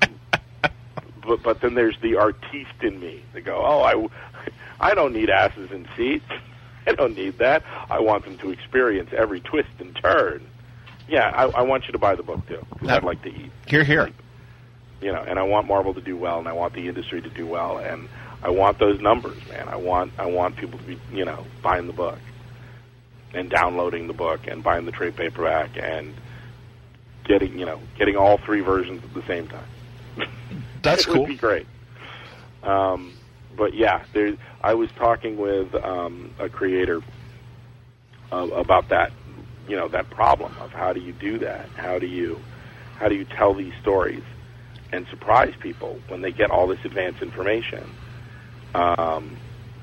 S2: but but then there's the artiste in me. They go, oh, I, I don't need asses in seats. I don't need that. I want them to experience every twist and turn. Yeah, I, I want you to buy the book, too, because I'd like to eat.
S1: Hear, hear.
S2: Like, you know, and I want Marvel to do well, and I want the industry to do well, and I want those numbers, man. I want I want people to be, you know, buying the book and downloading the book and buying the trade paperback and getting, you know, getting all three versions at the same time.
S1: That's
S2: it
S1: cool.
S2: Would be great. Um, but yeah, there. I was talking with um, a creator uh, about that, you know, that problem of how do you do that? How do you how do you tell these stories and surprise people when they get all this advanced information? Um,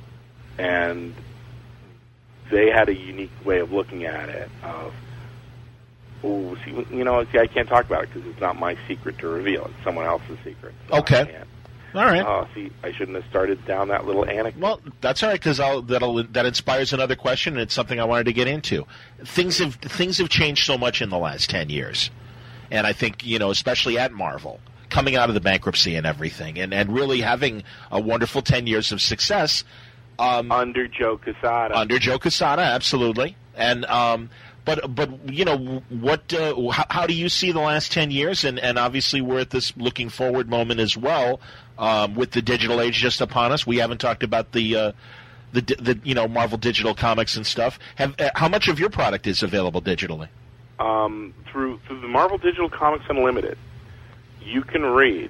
S2: and they had a unique way of looking at it. Of, oh, see, you know, see, I can't talk about it because it's not my secret to reveal. It's someone else's secret. So
S1: okay. All right.
S2: Oh, see, I shouldn't have started down that little anecdote.
S1: Well, that's all right because that'll that inspires another question, and it's something I wanted to get into. Things have things have changed so much in the last ten years, and I think you know, especially at Marvel, coming out of the bankruptcy and everything, and, and really having a wonderful ten years of success. Um,
S2: under Joe Quesada.
S1: Under Joe Quesada, absolutely. And um, but but you know what? Uh, how, how do you see the last ten years? And, and obviously we're at this looking forward moment as well um, with the digital age just upon us. We haven't talked about the uh, the the you know Marvel digital comics and stuff. Have uh, how much of your product is available digitally?
S2: Um, through through the Marvel Digital Comics Unlimited, you can read.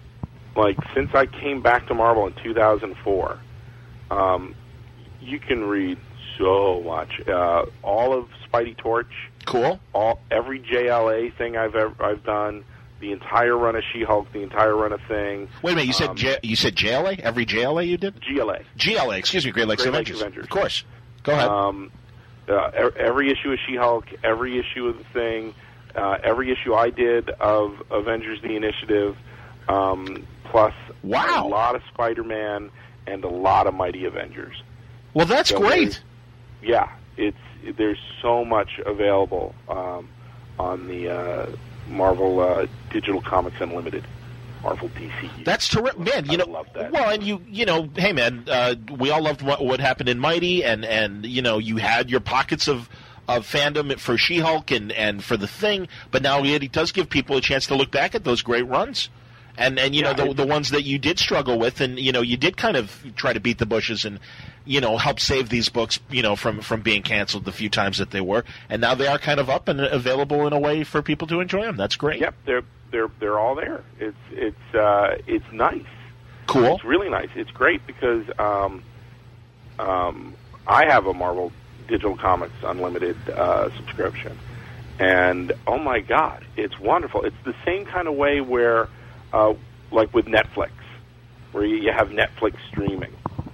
S2: Like since I came back to Marvel in two thousand four. Um, you can read so much. Uh, all of Spidey Torch.
S1: Cool.
S2: All every J L A thing I've ever I've done. The entire run of She-Hulk. The entire run of Thing.
S1: Wait a minute. You said
S2: um,
S1: J- you said J L A? Every J L A you did?
S2: G L A.
S1: G L A. Excuse me. Great Lakes,
S2: Great
S1: Avengers.
S2: Lakes Avengers.
S1: Of course. Go ahead.
S2: Um, uh, every issue of She-Hulk. Every issue of the Thing. Uh, every issue I did of Avengers: The Initiative. Um, plus
S1: wow.
S2: a lot of Spider-Man and a lot of Mighty Avengers.
S1: Well, that's
S2: so
S1: great.
S2: Yeah, it's there's so much available um, on the uh, Marvel uh, Digital Comics Unlimited, Marvel D C U.
S1: That's terrific, man. You
S2: I
S1: know,
S2: love that.
S1: Well, and you, you know, hey, man, uh, we all loved what, what happened in Mighty, and, and you know, you had your pockets of, of fandom for She-Hulk and, and for the Thing, but now it does give people a chance to look back at those great runs. And and you
S2: yeah,
S1: know the the ones that you did struggle with, and you know you did kind of try to beat the bushes and you know help save these books, you know from, from being canceled the few times that they were, and now they are kind of up and available in a way for people to enjoy them. That's great.
S2: Yep, they're they're they're all there. It's it's uh, it's nice.
S1: Cool.
S2: It's really nice. It's great because um, um, I have a Marvel Digital Comics Unlimited uh, subscription, and oh my God, it's wonderful. It's the same kind of way where. Uh, like with Netflix, where you have Netflix streaming.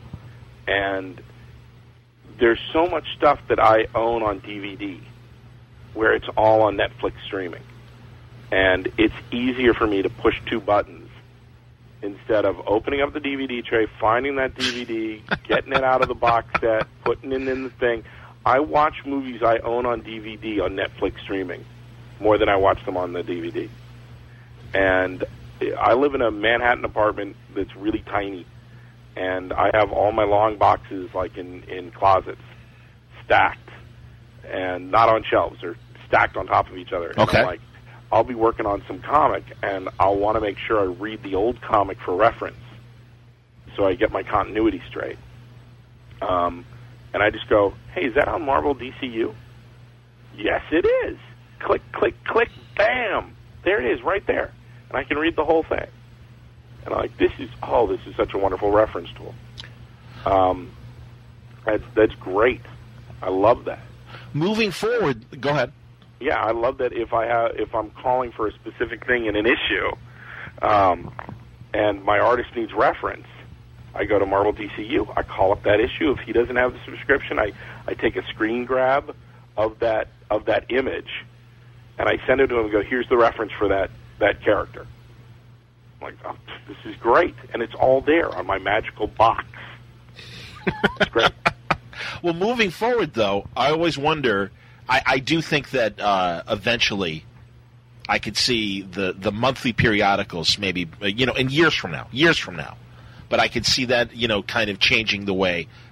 S2: And there's so much stuff that I own on D V D where it's all on Netflix streaming. And it's easier for me to push two buttons instead of opening up the D V D tray, finding that D V D, getting it out of the box set, putting it in the thing. I watch movies I own on D V D on Netflix streaming more than I watch them on the D V D. And I live in a Manhattan apartment that's really tiny, and I have all my long boxes like in, in closets, stacked, and not on shelves. They're stacked on top of each other.
S1: Okay.
S2: And I'm like, I'll be working on some comic, and I'll want to make sure I read the old comic for reference, so I get my continuity straight. Um, and I just go, hey, is that on Marvel D C U? Yes, it is. Click, click, click, bam! There it is, right there. And I can read the whole thing. And I'm like, this is, oh, this is such a wonderful reference tool. Um, that's, that's great. I love that.
S1: Moving forward, go ahead.
S2: Yeah, I love that if, I have, if I'm calling for a specific thing in an issue, um, and my artist needs reference, I go to Marvel D C U. I call up that issue. If he doesn't have the subscription, I, I take a screen grab of that of that image, and I send it to him and go, here's the reference for that that character. I'm like, oh, this is great. And it's all there on my magical box. It's great.
S1: Well, moving forward, though, I always wonder, I, I do think that uh, eventually I could see the, the monthly periodicals maybe, you know, in years from now, years from now. But I could see that, you know, kind of changing the way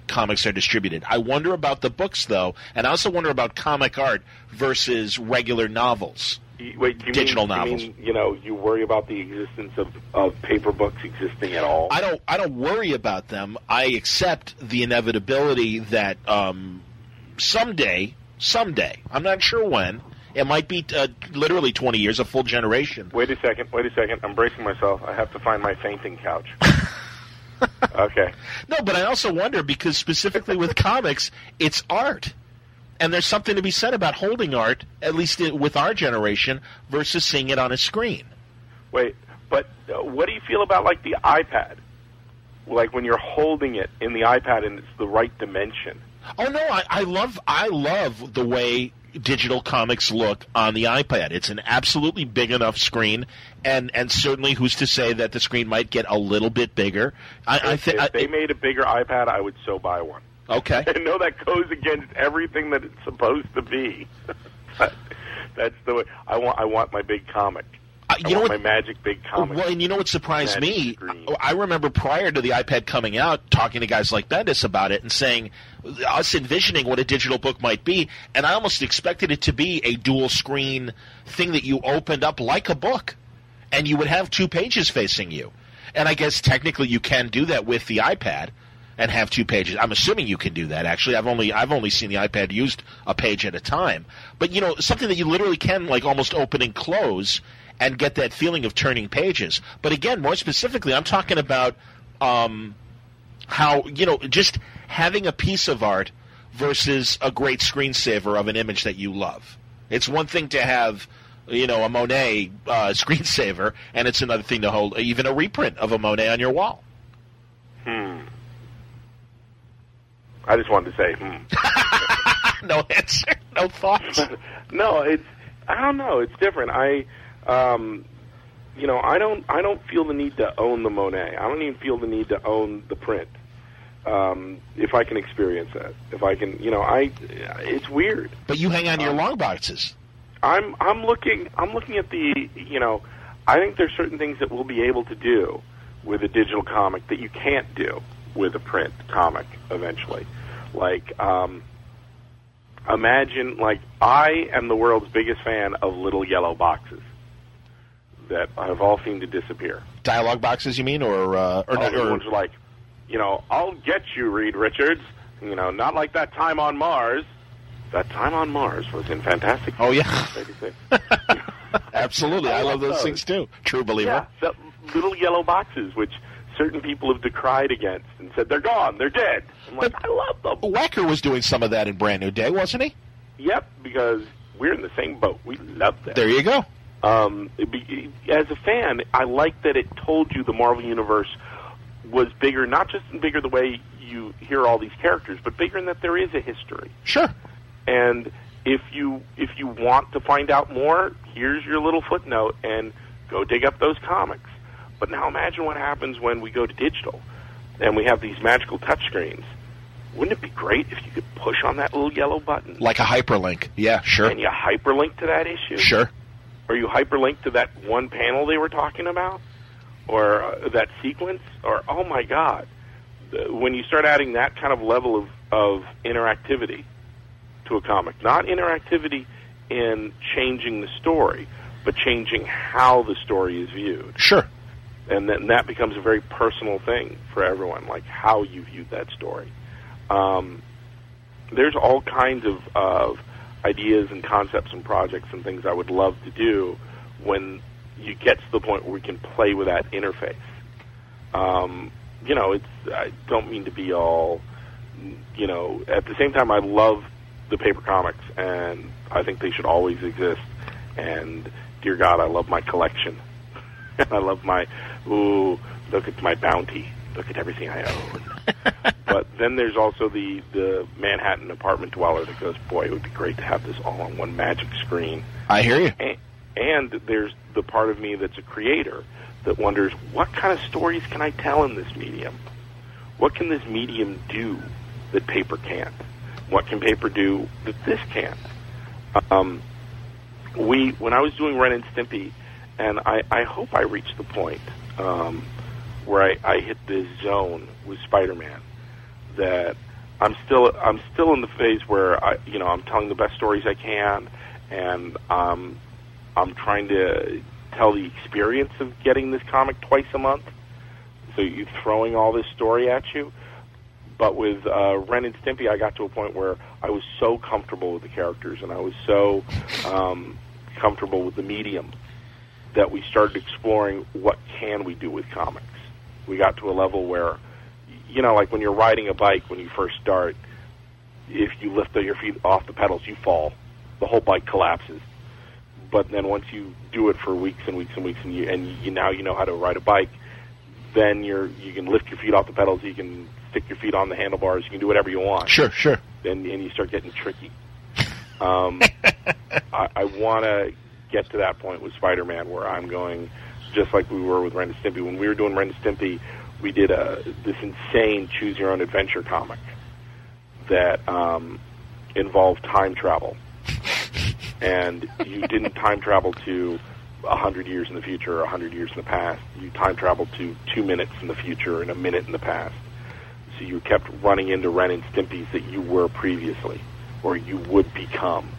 S1: comics are distributed. I wonder about the books, though, and I also wonder about comic art versus regular novels.
S2: Wait, you
S1: digital
S2: mean,
S1: novels.
S2: You, mean, you know, you worry about the existence of, of paper books existing at all?
S1: I don't. I don't worry about them. I accept the inevitability that um, someday, someday, I'm not sure when. It might be uh, literally twenty years, a full generation.
S2: Wait a second. Wait a second. I'm bracing myself. I have to find my fainting couch. Okay.
S1: No, but I also wonder because specifically with comics, it's art. And there's something to be said about holding art, at least with our generation, versus seeing it on a screen.
S2: Wait, but uh, what do you feel about, like, the iPad? Like, when you're holding it in the iPad and it's the right dimension.
S1: Oh, no, I, I love I love the way digital comics look on the iPad. It's an absolutely big enough screen, and, and certainly who's to say that the screen might get a little bit bigger. I,
S2: If,
S1: I thi-
S2: if
S1: I,
S2: they made a bigger iPad, I would so buy one.
S1: Okay.
S2: I know that goes against everything that it's supposed to be. But that's the way I want. I want my big comic.
S1: Uh,
S2: I
S1: you know
S2: want
S1: what,
S2: my magic big comic.
S1: Well, and you know what surprised
S2: Magic
S1: me?
S2: screen.
S1: I remember prior to the iPad coming out, talking to guys like Bendis about it and saying, us envisioning what a digital book might be, and I almost expected it to be a dual screen thing that you opened up like a book, and you would have two pages facing you. And I guess technically you can do that with the iPad and have two pages. I'm assuming you can do that. Actually, I've only I've only seen the iPad used a page at a time. But you know, something that you literally can like almost open and close and get that feeling of turning pages. But again, more specifically, I'm talking about um, how you know just having a piece of art versus a great screensaver of an image that you love. It's one thing to have, you know, a Monet uh, screensaver, and it's another thing to hold even a reprint of a Monet on your wall.
S2: Hmm. I just wanted to say, hmm.
S1: No answer, no thoughts.
S2: No, it's I don't know. It's different. I, um, you know, I don't I don't feel the need to own the Monet. I don't even feel the need to own the print. Um, if I can experience that, if I can, you know, I, it's weird.
S1: But you hang on to your
S2: Um,
S1: long boxes.
S2: I'm I'm looking I'm looking at the you know I think there's certain things that we'll be able to do with a digital comic that you can't do with a print comic eventually. Like um, imagine like I am the world's biggest fan of little yellow boxes that have all seemed to disappear.
S1: Dialogue boxes, you mean, or uh, or,
S2: All the
S1: or
S2: ones are like, you know, I'll get you, Reed Richards. You know, not like that time on Mars. That time on Mars was in Fantastic
S1: oh yeah,
S2: eighty-six.
S1: Absolutely. I,
S2: I
S1: love
S2: love
S1: those,
S2: those.
S1: things too. True believer.
S2: Yeah, the little yellow boxes, which certain people have decried against and said they're gone, they're dead. I'm like,
S1: But-
S2: I love them.
S1: Wacker was doing some of that in Brand New Day, wasn't he?
S2: Yep, because we're in the same boat. We love them.
S1: There you go.
S2: Um, it be, as a fan, I like that it told you the Marvel Universe was bigger, not just in bigger the way you hear all these characters, but bigger in that there is a history.
S1: Sure.
S2: And if you if you want to find out more, here's your little footnote, and go dig up those comics. But now imagine what happens when we go to digital, and we have these magical touchscreens. Wouldn't it be great if you could push on that little yellow button,
S1: Like a hyperlink. Yeah, sure.
S2: and you hyperlink to that issue?
S1: Sure.
S2: Or you hyperlink to that one panel they were talking about? Or uh, that sequence? Or, oh my God, the, when you start adding that kind of level of, of interactivity to a comic, not interactivity in changing the story, but changing how the story is viewed.
S1: Sure.
S2: And then that becomes a very personal thing for everyone, like how you viewed that story. Um, there's all kinds of, of ideas and concepts and projects and things I would love to do when you get to the point where we can play with that interface. Um, you know, it's I don't mean to be all, you know, at the same time I love the paper comics, and I think they should always exist. And, dear God, I love my collection. I love my, ooh, look at my bounty. Look at everything I own. But then there's also the, the Manhattan apartment dweller that goes, boy, it would be great to have this all on one magic screen.
S1: I hear you.
S2: And, and there's the part of me that's a creator that wonders, what kind of stories can I tell in this medium? What can this medium do that paper can't? What can paper do that this can't? Um, we, when I was doing Ren and Stimpy, and I, I hope I reached the point um, where I, I hit this zone with Spider-Man, that I'm still I'm still in the phase where I, you know, I'm telling the best stories I can, and um, I'm trying to tell the experience of getting this comic twice a month. So you're throwing all this story at you. But with uh, Ren and Stimpy, I got to a point where I was so comfortable with the characters, and I was so um, comfortable with the medium that we started exploring what can we do with comics. We got to a level where, you know, like when you're riding a bike when you first start, if you lift your feet off the pedals, you fall. The whole bike collapses. But then once you do it for weeks and weeks and weeks, and you and you now you know how to ride a bike, then you're you can lift your feet off the pedals, you can stick your feet on the handlebars, you can do whatever you want.
S1: Sure, sure.
S2: And, and you start getting tricky. Um, I, I want to get to that point with Spider-Man where I'm going, just like we were with Ren and Stimpy. When we were doing Ren and Stimpy, we did a this insane choose-your-own-adventure comic that um, involved time travel. And you didn't time travel to a hundred years in the future or a hundred years in the past. You time traveled to two minutes in the future and a minute in the past. So you kept running into Ren and Stimpys that you were previously, or you would become.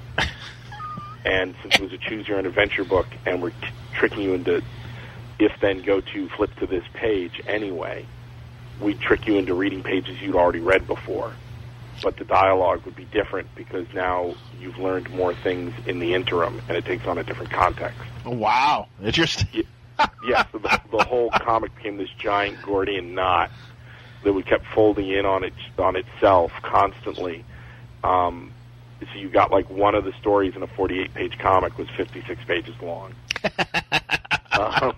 S2: And since it was a choose-your-own-adventure book, and we're t- tricking you into if then go to flip to this page anyway, we trick you into reading pages you'd already read before. But the dialogue would be different because now you've learned more things in the interim, and it takes on a different context.
S1: Wow. Interesting.
S2: Yeah, yeah so the, the whole comic became this giant Gordian knot that we kept folding in on, it, on itself constantly. Um, so you got like one of the stories in a forty-eight page comic was fifty-six pages long. um,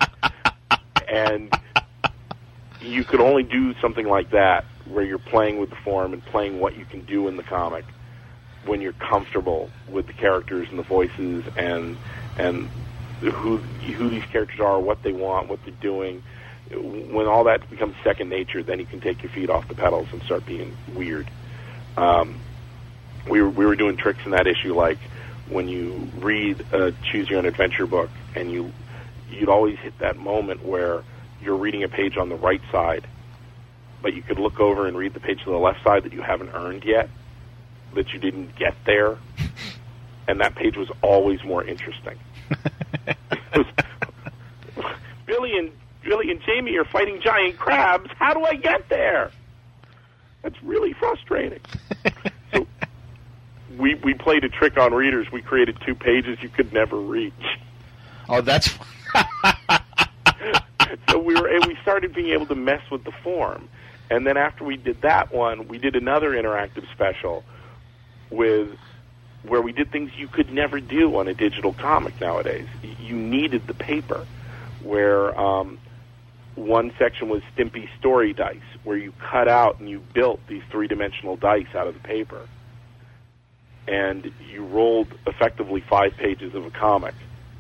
S2: and you could only do something like that where you're playing with the form and playing what you can do in the comic when you're comfortable with the characters and the voices and and who who these characters are, what they want, what they're doing. When all that becomes second nature, then you can take your feet off the pedals and start being weird. Um, we were, we were doing tricks in that issue, like when you read a choose-your-own-adventure book, and you you'd always hit that moment where you're reading a page on the right side, but you could look over and read the page to the left side that you haven't earned yet, that you didn't get there, and that page was always more interesting. was, Billy and Billy and Jamie are fighting giant crabs. How do I get there? That's really frustrating. So we we played a trick on readers. We created two pages you could never reach.
S1: Oh, that's.
S2: So we were we started being able to mess with the form, and then after we did that one, we did another interactive special with where we did things you could never do on a digital comic nowadays. You needed the paper. Where um, one section was Stimpy Story Dice, where you cut out and you built these three-dimensional dice out of the paper, and you rolled effectively five pages of a comic.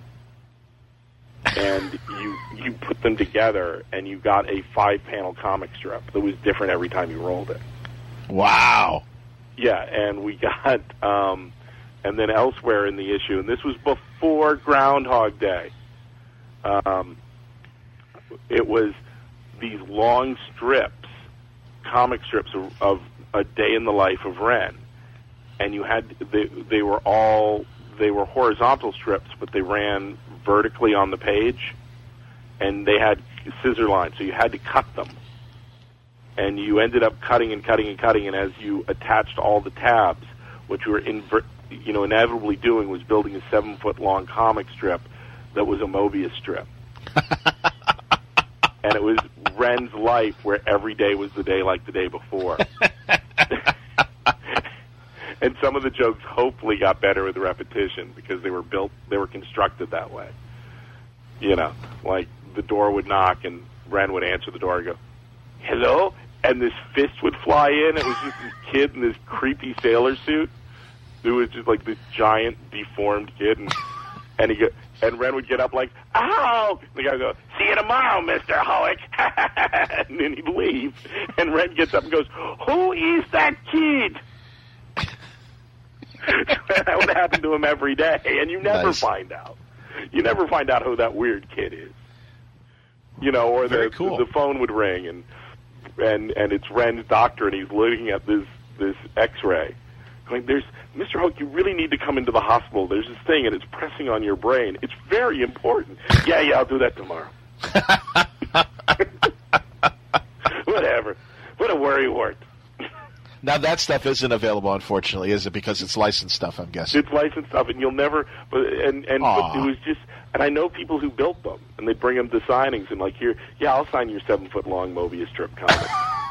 S2: And you you put them together, and you got a five-panel comic strip that was different every time you rolled it.
S1: Wow.
S2: Yeah, and we got, um, and then elsewhere in the issue, and this was before Groundhog Day, um, it was these long strips, comic strips of, of a day in the life of Ren. And you had, they, they were all, they were horizontal strips, but they ran vertically on the page, and they had scissor lines, so you had to cut them. And you ended up cutting and cutting and cutting, and as you attached all the tabs, what you were inver- you know, inevitably doing was building a seven-foot-long comic strip that was a Mobius strip. And it was Ren's life where every day was the day like the day before. And some of the jokes hopefully got better with the repetition because they were built, they were constructed that way. You know, like the door would knock and Ren would answer the door and go, "Hello?" And this fist would fly in. It was just this kid in this creepy sailor suit. It was just like this giant deformed kid, and and he get, and Ren would get up like, "Ow!" And the guy would go, "See you tomorrow, Mister Howick." And then he'd leave, and Ren gets up and goes, "Who is that kid?" That would happen to him every day, and you never
S1: Nice.
S2: find out. You never find out who that weird kid is. You know, or
S1: Very
S2: the
S1: cool.
S2: the phone would ring, and and and it's Ren's doctor, and he's looking at this this X-ray. Going, there's Mister Hoke, you really need to come into the hospital. There's this thing, and it's pressing on your brain. It's very important. Yeah, yeah, I'll do that tomorrow. Whatever. What a worrywart.
S1: Now, that stuff isn't available, unfortunately, is it? Because it's licensed stuff, I'm guessing.
S2: It's licensed stuff, and you'll never... But, and and but it was just... And I know people who built them, and they bring them to signings, and like, here, yeah, I'll sign your seven-foot-long Mobius strip comic.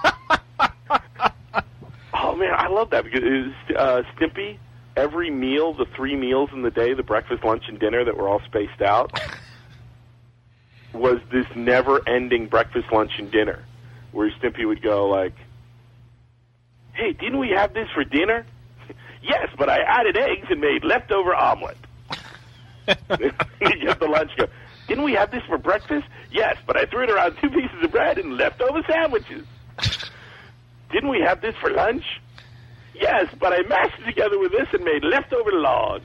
S2: Oh, man, I love that, because it was, uh, Stimpy, every meal, the three meals in the day, the breakfast, lunch, and dinner that were all spaced out, was this never-ending breakfast, lunch, and dinner, where Stimpy would go, like, hey, didn't we have this for dinner? Yes, but I added eggs and made leftover omelet. You get the lunch go, didn't we have this for breakfast? Yes, but I threw it around two pieces of bread and leftover sandwiches. Didn't we have this for lunch? Yes, but I mashed it together with this and made leftover log.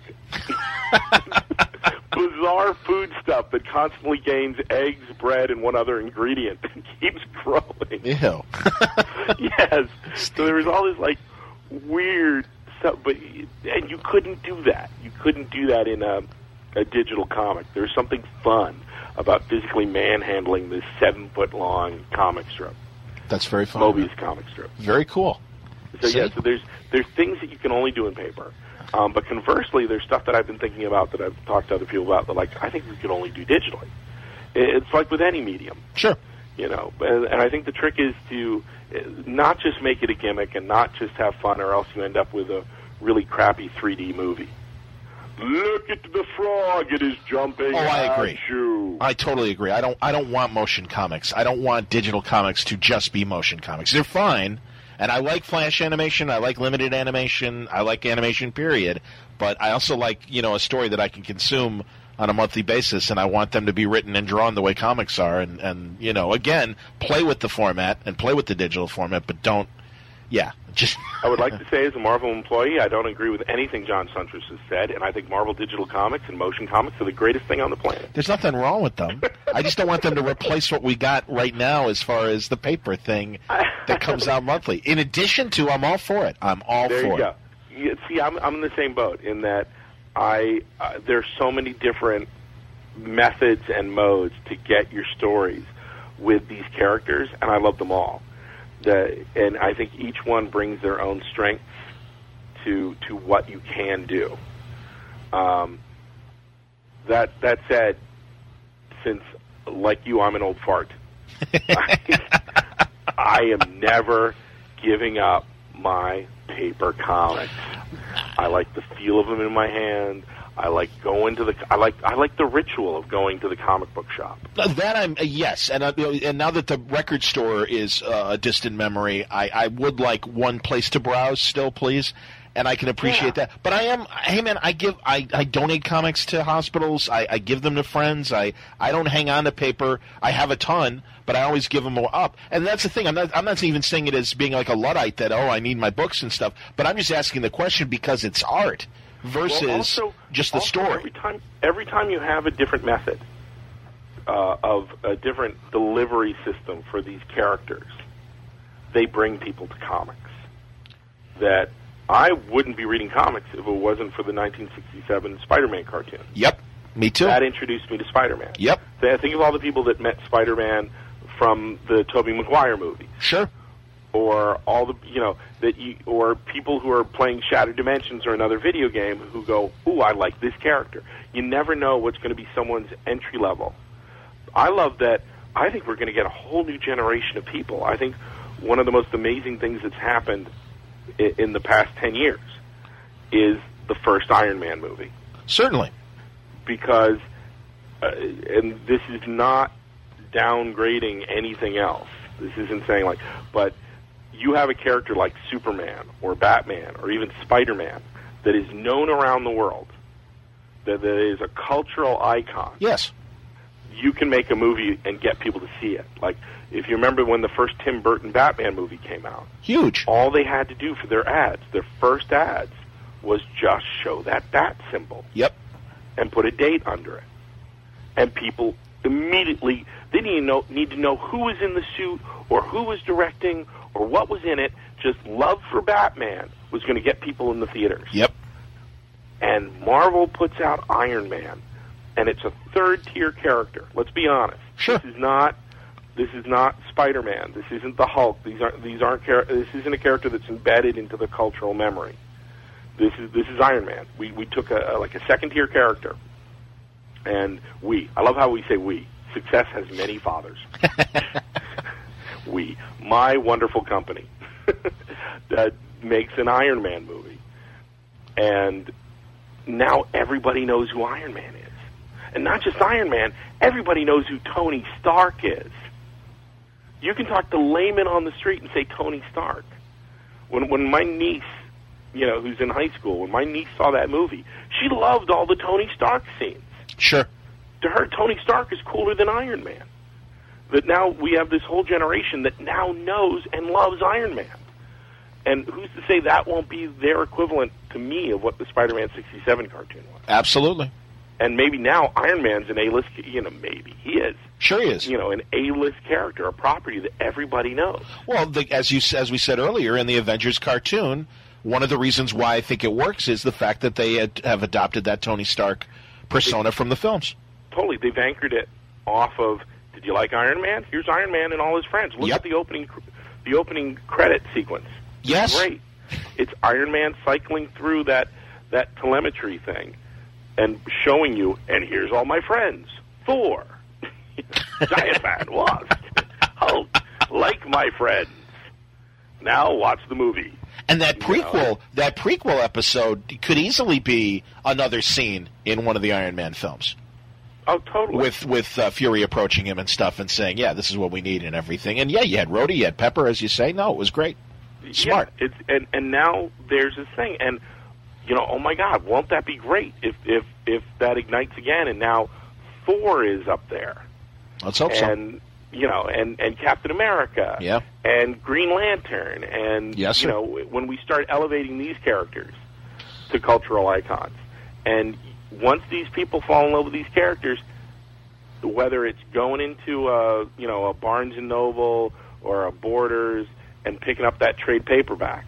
S2: Bizarre food stuff that constantly gains eggs, bread, and one other ingredient and keeps growing.
S1: Ew.
S2: Yes. So there was all this, like, weird stuff. But, and you couldn't do that. You couldn't do that in a, a digital comic. There's something fun about physically manhandling this seven-foot-long comic strip.
S1: That's very fun.
S2: Mobius comic strip.
S1: Very cool.
S2: So,
S1: See?
S2: yeah, so there's, there's things that you can only do in paper. Um, but conversely, there's stuff that I've been thinking about that I've talked to other people about that, like, I think we could only do digitally. It's like with any medium.
S1: Sure.
S2: You know, and, and I think the trick is to not just make it a gimmick and not just have fun, or else you end up with a really crappy three D movie. Look at the frog, it is jumping
S1: Oh, I agree.
S2: at you.
S1: I totally agree. I don't I don't want motion comics. I don't want digital comics to just be motion comics. They're fine. And I like flash animation, I like limited animation, I like animation, period. But I also like, you know, a story that I can consume on a monthly basis, and I want them to be written and drawn the way comics are. And, and you know, again, play with the format and play with the digital format, but don't, yeah, just...
S2: I would like to say, as a Marvel employee, I don't agree with anything John Suntress has said, and I think Marvel digital comics and motion comics are the greatest thing on the planet.
S1: There's nothing wrong with them. I just don't want them to replace what we got right now as far as the paper thing that comes out monthly. In addition to, I'm all for it. I'm all
S2: there
S1: for
S2: you go.
S1: it.
S2: You, see, I'm, I'm in the same boat in that I uh, there's so many different methods and modes to get your stories with these characters, and I love them all. The, and I think each one brings their own strengths to to what you can do. Um, that that said, since like you, I'm an old fart. I, I am never giving up my paper comics. I like the feel of them in my hand. I like going to the. I like. I like the ritual of going to the comic book shop.
S1: That I'm yes, and uh, and now that the record store is uh, a distant memory, I, I would like one place to browse still, please, and I can appreciate
S2: Yeah.
S1: that. But I am, hey man, I give, I, I donate comics to hospitals. I, I give them to friends. I, I don't hang on to paper. I have a ton, but I always give them up. And that's the thing. I'm not I'm not even saying it as being like a Luddite that oh I need my books and stuff. But I'm just asking the question because it's art. Versus
S2: well, also,
S1: just the
S2: also
S1: story.
S2: Every time, every time you have a different method uh, of a different delivery system for these characters, they bring people to comics. That I wouldn't be reading comics if it wasn't for the nineteen sixty-seven Spider-Man cartoon.
S1: Yep, me too.
S2: That introduced me to Spider-Man.
S1: Yep.
S2: So think of all the people that met Spider-Man from the Tobey Maguire movie.
S1: Sure.
S2: Or all the, you know, that you, or people who are playing Shattered Dimensions or another video game who go, ooh, I like this character. You never know what's going to be someone's entry level. I love that. I think we're going to get a whole new generation of people. I think one of the most amazing things that's happened in, in the past ten years is the first Iron Man movie.
S1: Certainly.
S2: Because, uh, and this is not downgrading anything else. This isn't saying like, but you have a character like Superman or Batman or even Spider-Man that is known around the world, that, that is a cultural icon.
S1: Yes.
S2: You can make a movie and get people to see it. Like, if you remember when the first Tim Burton Batman movie came out.
S1: Huge.
S2: All they had to do for their ads, their first ads, was just show that bat symbol.
S1: Yep.
S2: And put a date under it. And people immediately, they didn't even know, need to know who was in the suit or who was directing or what was in it, just love for Batman was going to get people in the theaters.
S1: Yep.
S2: And Marvel puts out Iron Man, and it's a third-tier character. Let's be honest.
S1: Sure.
S2: This is not. This is not Spider-Man. This isn't the Hulk. These aren't. These aren't. Char- this isn't a character that's embedded into the cultural memory. This is. This is Iron Man. We we took a, a like a second-tier character, and we. I love how we say we. Success has many fathers. we. My wonderful company that makes an Iron Man movie, and now everybody knows who Iron Man is. And not just Iron Man, everybody knows who Tony Stark is. You can talk to laymen on the street and say Tony Stark. When when my niece, you know, who's in high school, when my niece saw that movie, she loved all the Tony Stark scenes.
S1: Sure.
S2: To her, Tony Stark is cooler than Iron Man. That now we have this whole generation that now knows and loves Iron Man. And who's to say that won't be their equivalent to me of what the Spider-Man sixty-seven cartoon was?
S1: Absolutely.
S2: And maybe now Iron Man's an A-list, you know, maybe he is.
S1: Sure he is.
S2: You know, an A-list character, a property that everybody knows.
S1: Well, the, as you as we said earlier, in the Avengers cartoon, one of the reasons why I think it works is the fact that they had, have adopted that Tony Stark persona from the films.
S2: Totally. They've anchored it off of, did you like Iron Man? Here's Iron Man and all his friends. Look
S1: Yep.
S2: at the opening the opening credit sequence.
S1: Yes.
S2: It's great. It's Iron Man cycling through that, that telemetry thing and showing you, and here's all my friends. Thor, Giant Man, Wasp, Hulk, like my friends. Now watch the movie.
S1: And that prequel,
S2: You know?
S1: that prequel episode could easily be another scene in one of the Iron Man films.
S2: Oh, totally.
S1: With with uh, Fury approaching him and stuff and saying, yeah, this is what we need and everything. And yeah, you had Rhodey, you had Pepper, as you say. No, it was great. Smart.
S2: Yeah, it's and, and now there's this thing, and you know, oh my God, won't that be great if if if that ignites again? And now Thor is up there.
S1: Let's hope
S2: and,
S1: so.
S2: You know, and, and Captain America.
S1: Yeah.
S2: And Green Lantern, and
S1: Yes,
S2: you
S1: sir.
S2: know, when we start elevating these characters to cultural icons, and once these people fall in love with these characters, whether it's going into a you know a Barnes and Noble or a Borders and picking up that trade paperback,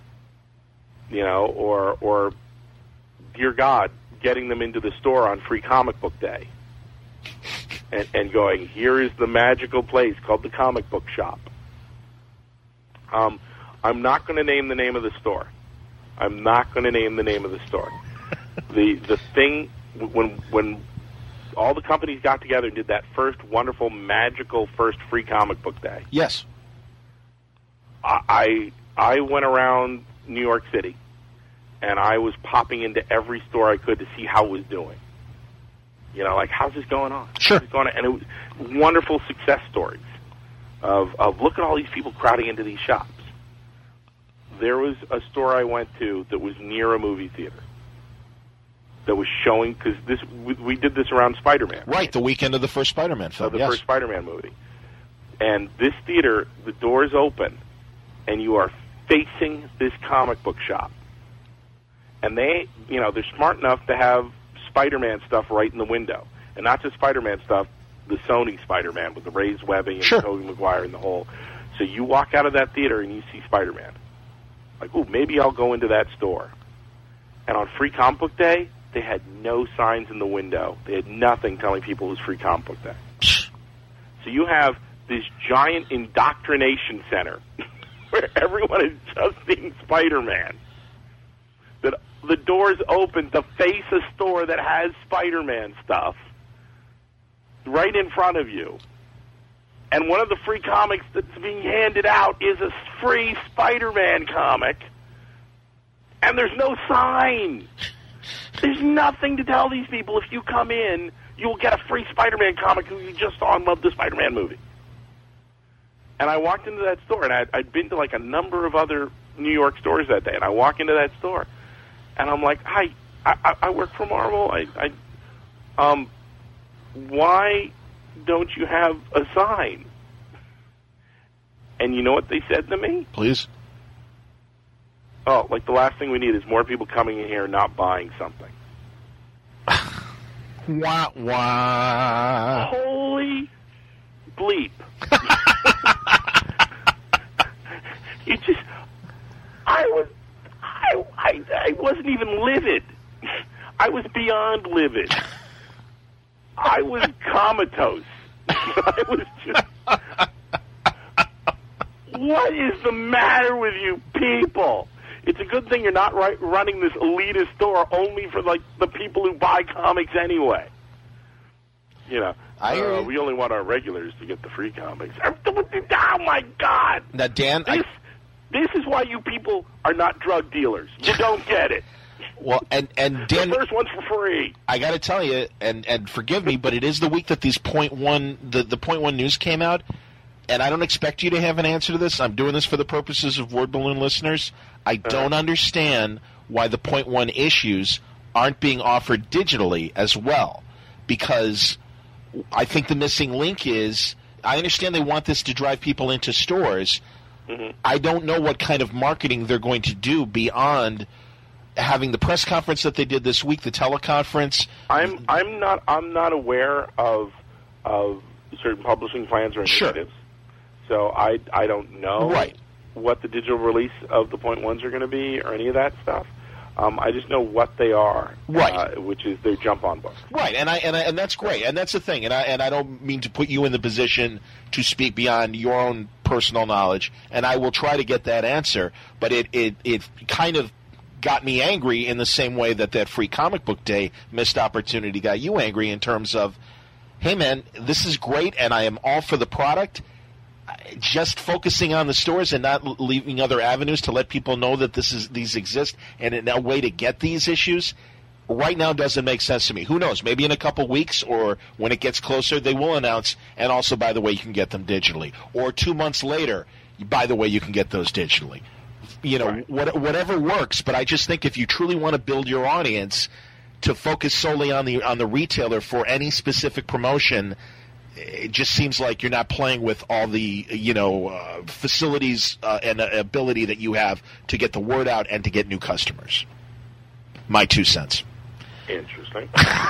S2: you know, or or dear God, getting them into the store on Free Comic Book Day, and, and going, here is the magical place called the Comic Book Shop. Um, I'm not going to name the name of the store. I'm not going to name the name of the store. the the thing when when all the companies got together and did that first wonderful, magical first Free Comic Book Day.
S1: Yes.
S2: I I went around New York City, and I was popping into every store I could to see how it was doing. You know, like, how's this going on?
S1: Sure.
S2: How's this going on? And it was wonderful success stories of, of look at all these people crowding into these shops. There was a store I went to that was near a movie theater that was showing, because this we, we did this around Spider-Man.
S1: Right, the weekend of the first Spider-Man film,
S2: Of the
S1: yes.
S2: first Spider-Man movie. And this theater, the doors open, and you are facing this comic book shop. And they, you know, they're smart enough to have Spider-Man stuff right in the window. And not just Spider-Man stuff, the Sony Spider-Man with the raised webbing and
S1: Sure.
S2: Tobey Maguire and the whole. So you walk out of that theater and you see Spider-Man. Like, ooh, maybe I'll go into that store. And on Free Comic Book Day, they had no signs in the window. They had nothing telling people it was Free Comic Book Day. So you have this giant indoctrination center where everyone is just seeing Spider-Man. That the doors open to face a store that has Spider-Man stuff right in front of you. And one of the free comics that's being handed out is a free Spider-Man comic. And there's no sign. There's nothing to tell these people if you come in, you'll get a free Spider-Man comic who you just saw and loved the Spider-Man movie. And I walked into that store, and I'd, I'd been to like a number of other New York stores that day, and I walk into that store, and I'm like, hi, I, I work for Marvel. I, I, um, why don't you have a sign? And you know what they said to me?
S1: Please.
S2: Oh, like the last thing we need is more people coming in here and not buying something.
S1: Wah, wah.
S2: Holy bleep. it just, I was, I, I, I wasn't even livid. I was beyond livid. I was comatose. I was just, what is the matter with you people? It's a good thing you're not right, running this elitist store only for like the people who buy comics anyway. You know,
S1: I hear
S2: uh,
S1: you.
S2: we only want our regulars to get the free comics. Oh my God!
S1: Now, Dan,
S2: this,
S1: I...
S2: this is why you people are not drug dealers. You don't get it.
S1: Well, and and Dan,
S2: the first one's for free.
S1: I got to tell you, and and forgive me, but it is the week that these point one the the point one news came out, and I don't expect you to have an answer to this. I'm doing this for the purposes of Word Balloon listeners. I don't uh, understand why the point one issues aren't being offered digitally as well, because I think the missing link is, I understand they want this to drive people into stores. Mm-hmm. I don't know what kind of marketing they're going to do beyond having the press conference that they did this week, the teleconference.
S2: I'm I'm not I'm not aware of of certain publishing plans or initiatives,
S1: sure.
S2: so I I don't know
S1: right.
S2: what the digital release of the point ones are going to be or any of that stuff. Um, I just know what they are,
S1: right?
S2: Uh, which is their jump-on book,
S1: right? And I and I, and that's great, and that's the thing. And I and I don't mean to put you in the position to speak beyond your own personal knowledge, and I will try to get that answer. But it it it kind of got me angry in the same way that that free comic book day missed opportunity got you angry in terms of, hey man, this is great, and I am all for the product. Just focusing on the stores and not leaving other avenues to let people know that this is these exist and a way to get these issues right now doesn't make sense to me. Who knows? Maybe in a couple weeks or when it gets closer, they will announce. And also, by the way, you can get them digitally. Or two months later, by the way, you can get those digitally. You know,
S2: right.
S1: what, whatever works. But I just think if you truly want to build your audience to focus solely on the on the retailer for any specific promotion, it just seems like you're not playing with all the, you know, uh, facilities uh, and uh, ability that you have to get the word out and to get new customers. My two cents.
S2: Interesting.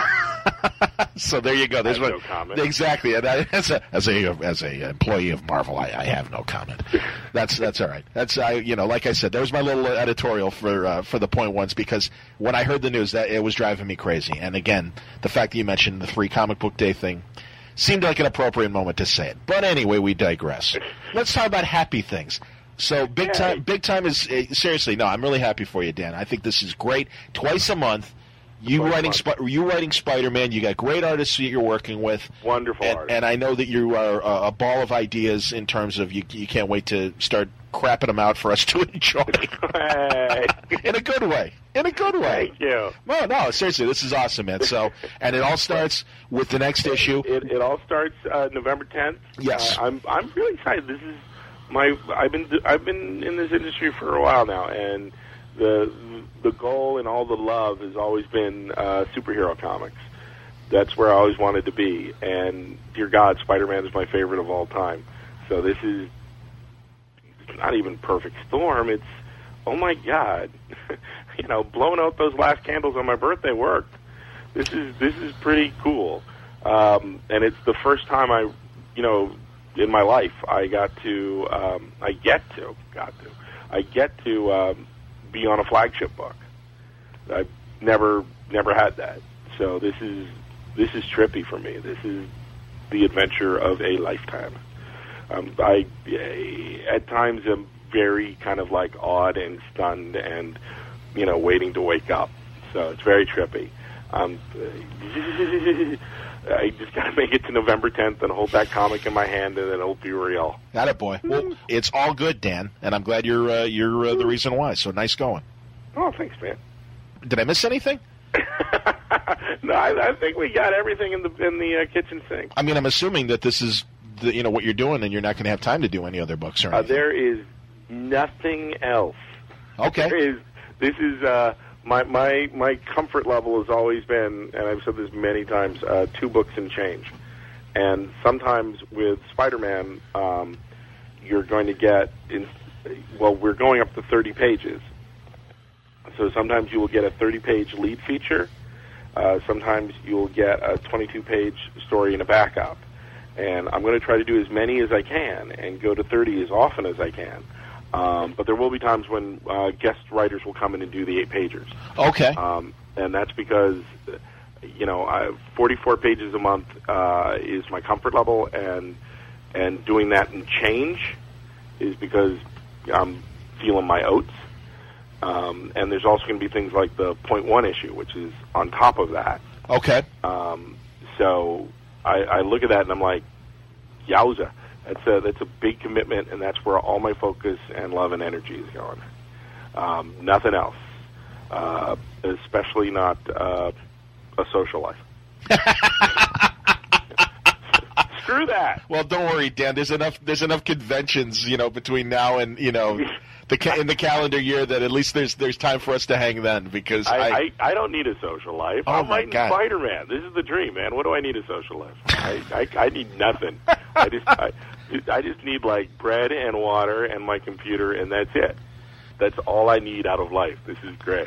S1: So there you go. There's
S2: I have
S1: what,
S2: no comment.
S1: Exactly. And I, as a as a as a employee of Marvel, I, I have no comment. That's that's all right. That's I you know, like I said, there's my little editorial for uh, for the point ones, because when I heard the news, that it was driving me crazy. And again, the fact that you mentioned the free comic book day thing seemed like an appropriate moment to say it. But anyway, we digress. Let's talk about happy things. So big
S2: Yay.
S1: time, big time is uh, seriously. No, I'm really happy for you, Dan. I think this is great. Twice a month, you
S2: Twice
S1: writing,
S2: a month.
S1: Sp- you writing Spider-Man. You got great artists that you're working with.
S2: Wonderful
S1: and,
S2: artists.
S1: and I know that you are a, a ball of ideas in terms of you. You can't wait to start crapping them out for us to enjoy.
S2: Hey.
S1: In a good way. In a good way.
S2: Thank you.
S1: No, no, seriously, this is awesome, man. So, and it all starts with the next issue.
S2: It, it all starts uh, November tenth.
S1: Yes.
S2: Uh, I'm I'm really excited. This is my I've been I've been in this industry for a while now, and the the goal and all the love has always been uh, superhero comics. That's where I always wanted to be. And dear God, Spider-Man is my favorite of all time. So this is it's not even perfect storm. It's oh my God. You know, blowing out those last candles on my birthday worked. This is this is pretty cool, um, and it's the first time I, you know, in my life I got to, um, I get to, got to, I get to um, be on a flagship book. I've never never had that, so this is this is trippy for me. This is the adventure of a lifetime. Um, I at times am very kind of like awed and stunned and, you know, waiting to wake up. So it's very trippy. Um, I just got to make it to November tenth and hold that comic in my hand, and then it'll be real.
S1: Got it, boy. Well, it's all good, Dan, and I'm glad you're uh, you're uh, the reason why. So nice going.
S2: Oh, thanks, man.
S1: Did I miss anything?
S2: No, I, I think we got everything in the in the uh, kitchen sink.
S1: I mean, I'm assuming that this is the, you know, what you're doing, and you're not going to have time to do any other books or
S2: Uh,
S1: anything.
S2: there is nothing else.
S1: Okay.
S2: There is. This is uh, my my my comfort level has always been, and I've said this many times, uh, two books and change. And sometimes with Spider-Man, um, you're going to get in. Well, we're going up to thirty pages, so sometimes you will get a thirty-page lead feature. Uh, sometimes you will get a twenty-two page story and a backup. And I'm going to try to do as many as I can and go to thirty as often as I can. Um, but there will be times when uh, guest writers will come in and do the eight pagers.
S1: Okay.
S2: Um, and that's because, you know, I, forty-four pages a month uh, is my comfort level, and and doing that and change is because I'm feeling my oats. Um, and there's also going to be things like the point one issue, which is on top of that.
S1: Okay.
S2: Um, so I, I look at that and I'm like, yowza. That's a, that's a big commitment, and that's where all my focus and love and energy is going. Um, nothing else, uh, especially not uh, a social life. Screw that.
S1: Well, don't worry, Dan. There's enough. There's enough conventions, you know, between now and you know, the ca- in the calendar year that at least there's there's time for us to hang then. Because
S2: I
S1: I,
S2: I, I don't need a social life.
S1: Oh
S2: I'm
S1: my
S2: writing
S1: God.
S2: Spider-Man. This is the dream, man. What do I need a social life? I, I I need nothing. I just I, I just need like bread and water and my computer, and that's it. That's all I need out of life. This is great.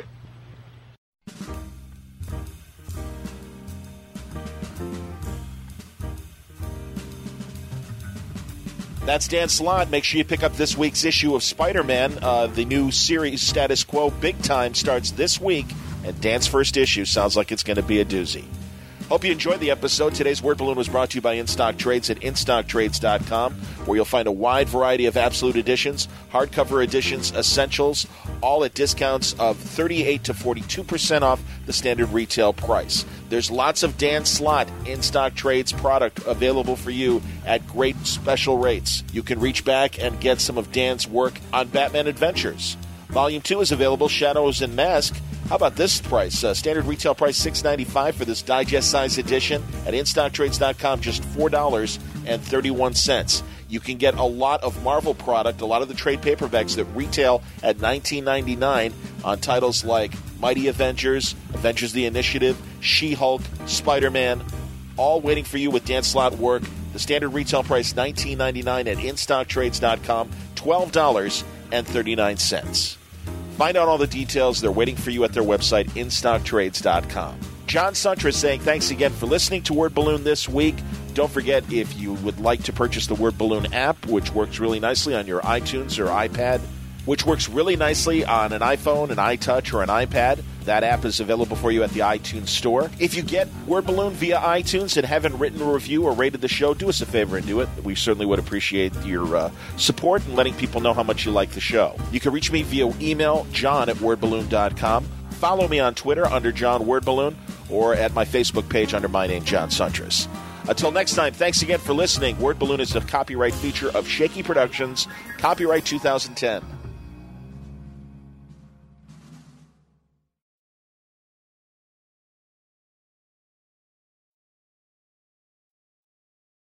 S1: That's Dan Slott. Make sure you pick up this week's issue of Spider-Man. Uh, the new series, Status Quo Big Time, starts this week, and Dan's first issue sounds like it's going to be a doozy. Hope you enjoyed the episode. Today's Word Balloon was brought to you by InStock Trades at in stock trades dot com, where you'll find a wide variety of absolute editions, hardcover editions, essentials, all at discounts of thirty-eight to forty-two percent off the standard retail price. There's lots of Dan Slott InStock Trades product available for you at great special rates. You can reach back and get some of Dan's work on Batman Adventures. Volume two is available, Shadows and Mask. How about this price? Uh, standard retail price six dollars and ninety-five cents for this digest size edition. At in stock trades dot com, just four dollars and thirty-one cents. You can get a lot of Marvel product, a lot of the trade paperbacks that retail at nineteen ninety-nine dollars on titles like Mighty Avengers, Avengers the Initiative, She-Hulk, Spider-Man, all waiting for you with Dan Slott work. The standard retail price nineteen ninety-nine dollars at in stock trades dot com, twelve dollars and thirty-nine cents. Find out all the details. They're waiting for you at their website, in stock trades dot com. John Suntra saying thanks again for listening to Word Balloon this week. Don't forget, if you would like to purchase the Word Balloon app, which works really nicely on your iTunes or iPad, which works really nicely on an iPhone, an iTouch, or an iPad. That app is available for you at the iTunes Store. If you get Word Balloon via iTunes and haven't written a review or rated the show, do us a favor and do it. We certainly would appreciate your uh, support and letting people know how much you like the show. You can reach me via email, john at word balloon dot com. Follow me on Twitter under John Wordballoon or at my Facebook page under my name, John Suntress. Until next time, thanks again for listening. Word Balloon is a copyright feature of Shaky Productions, copyright two thousand ten.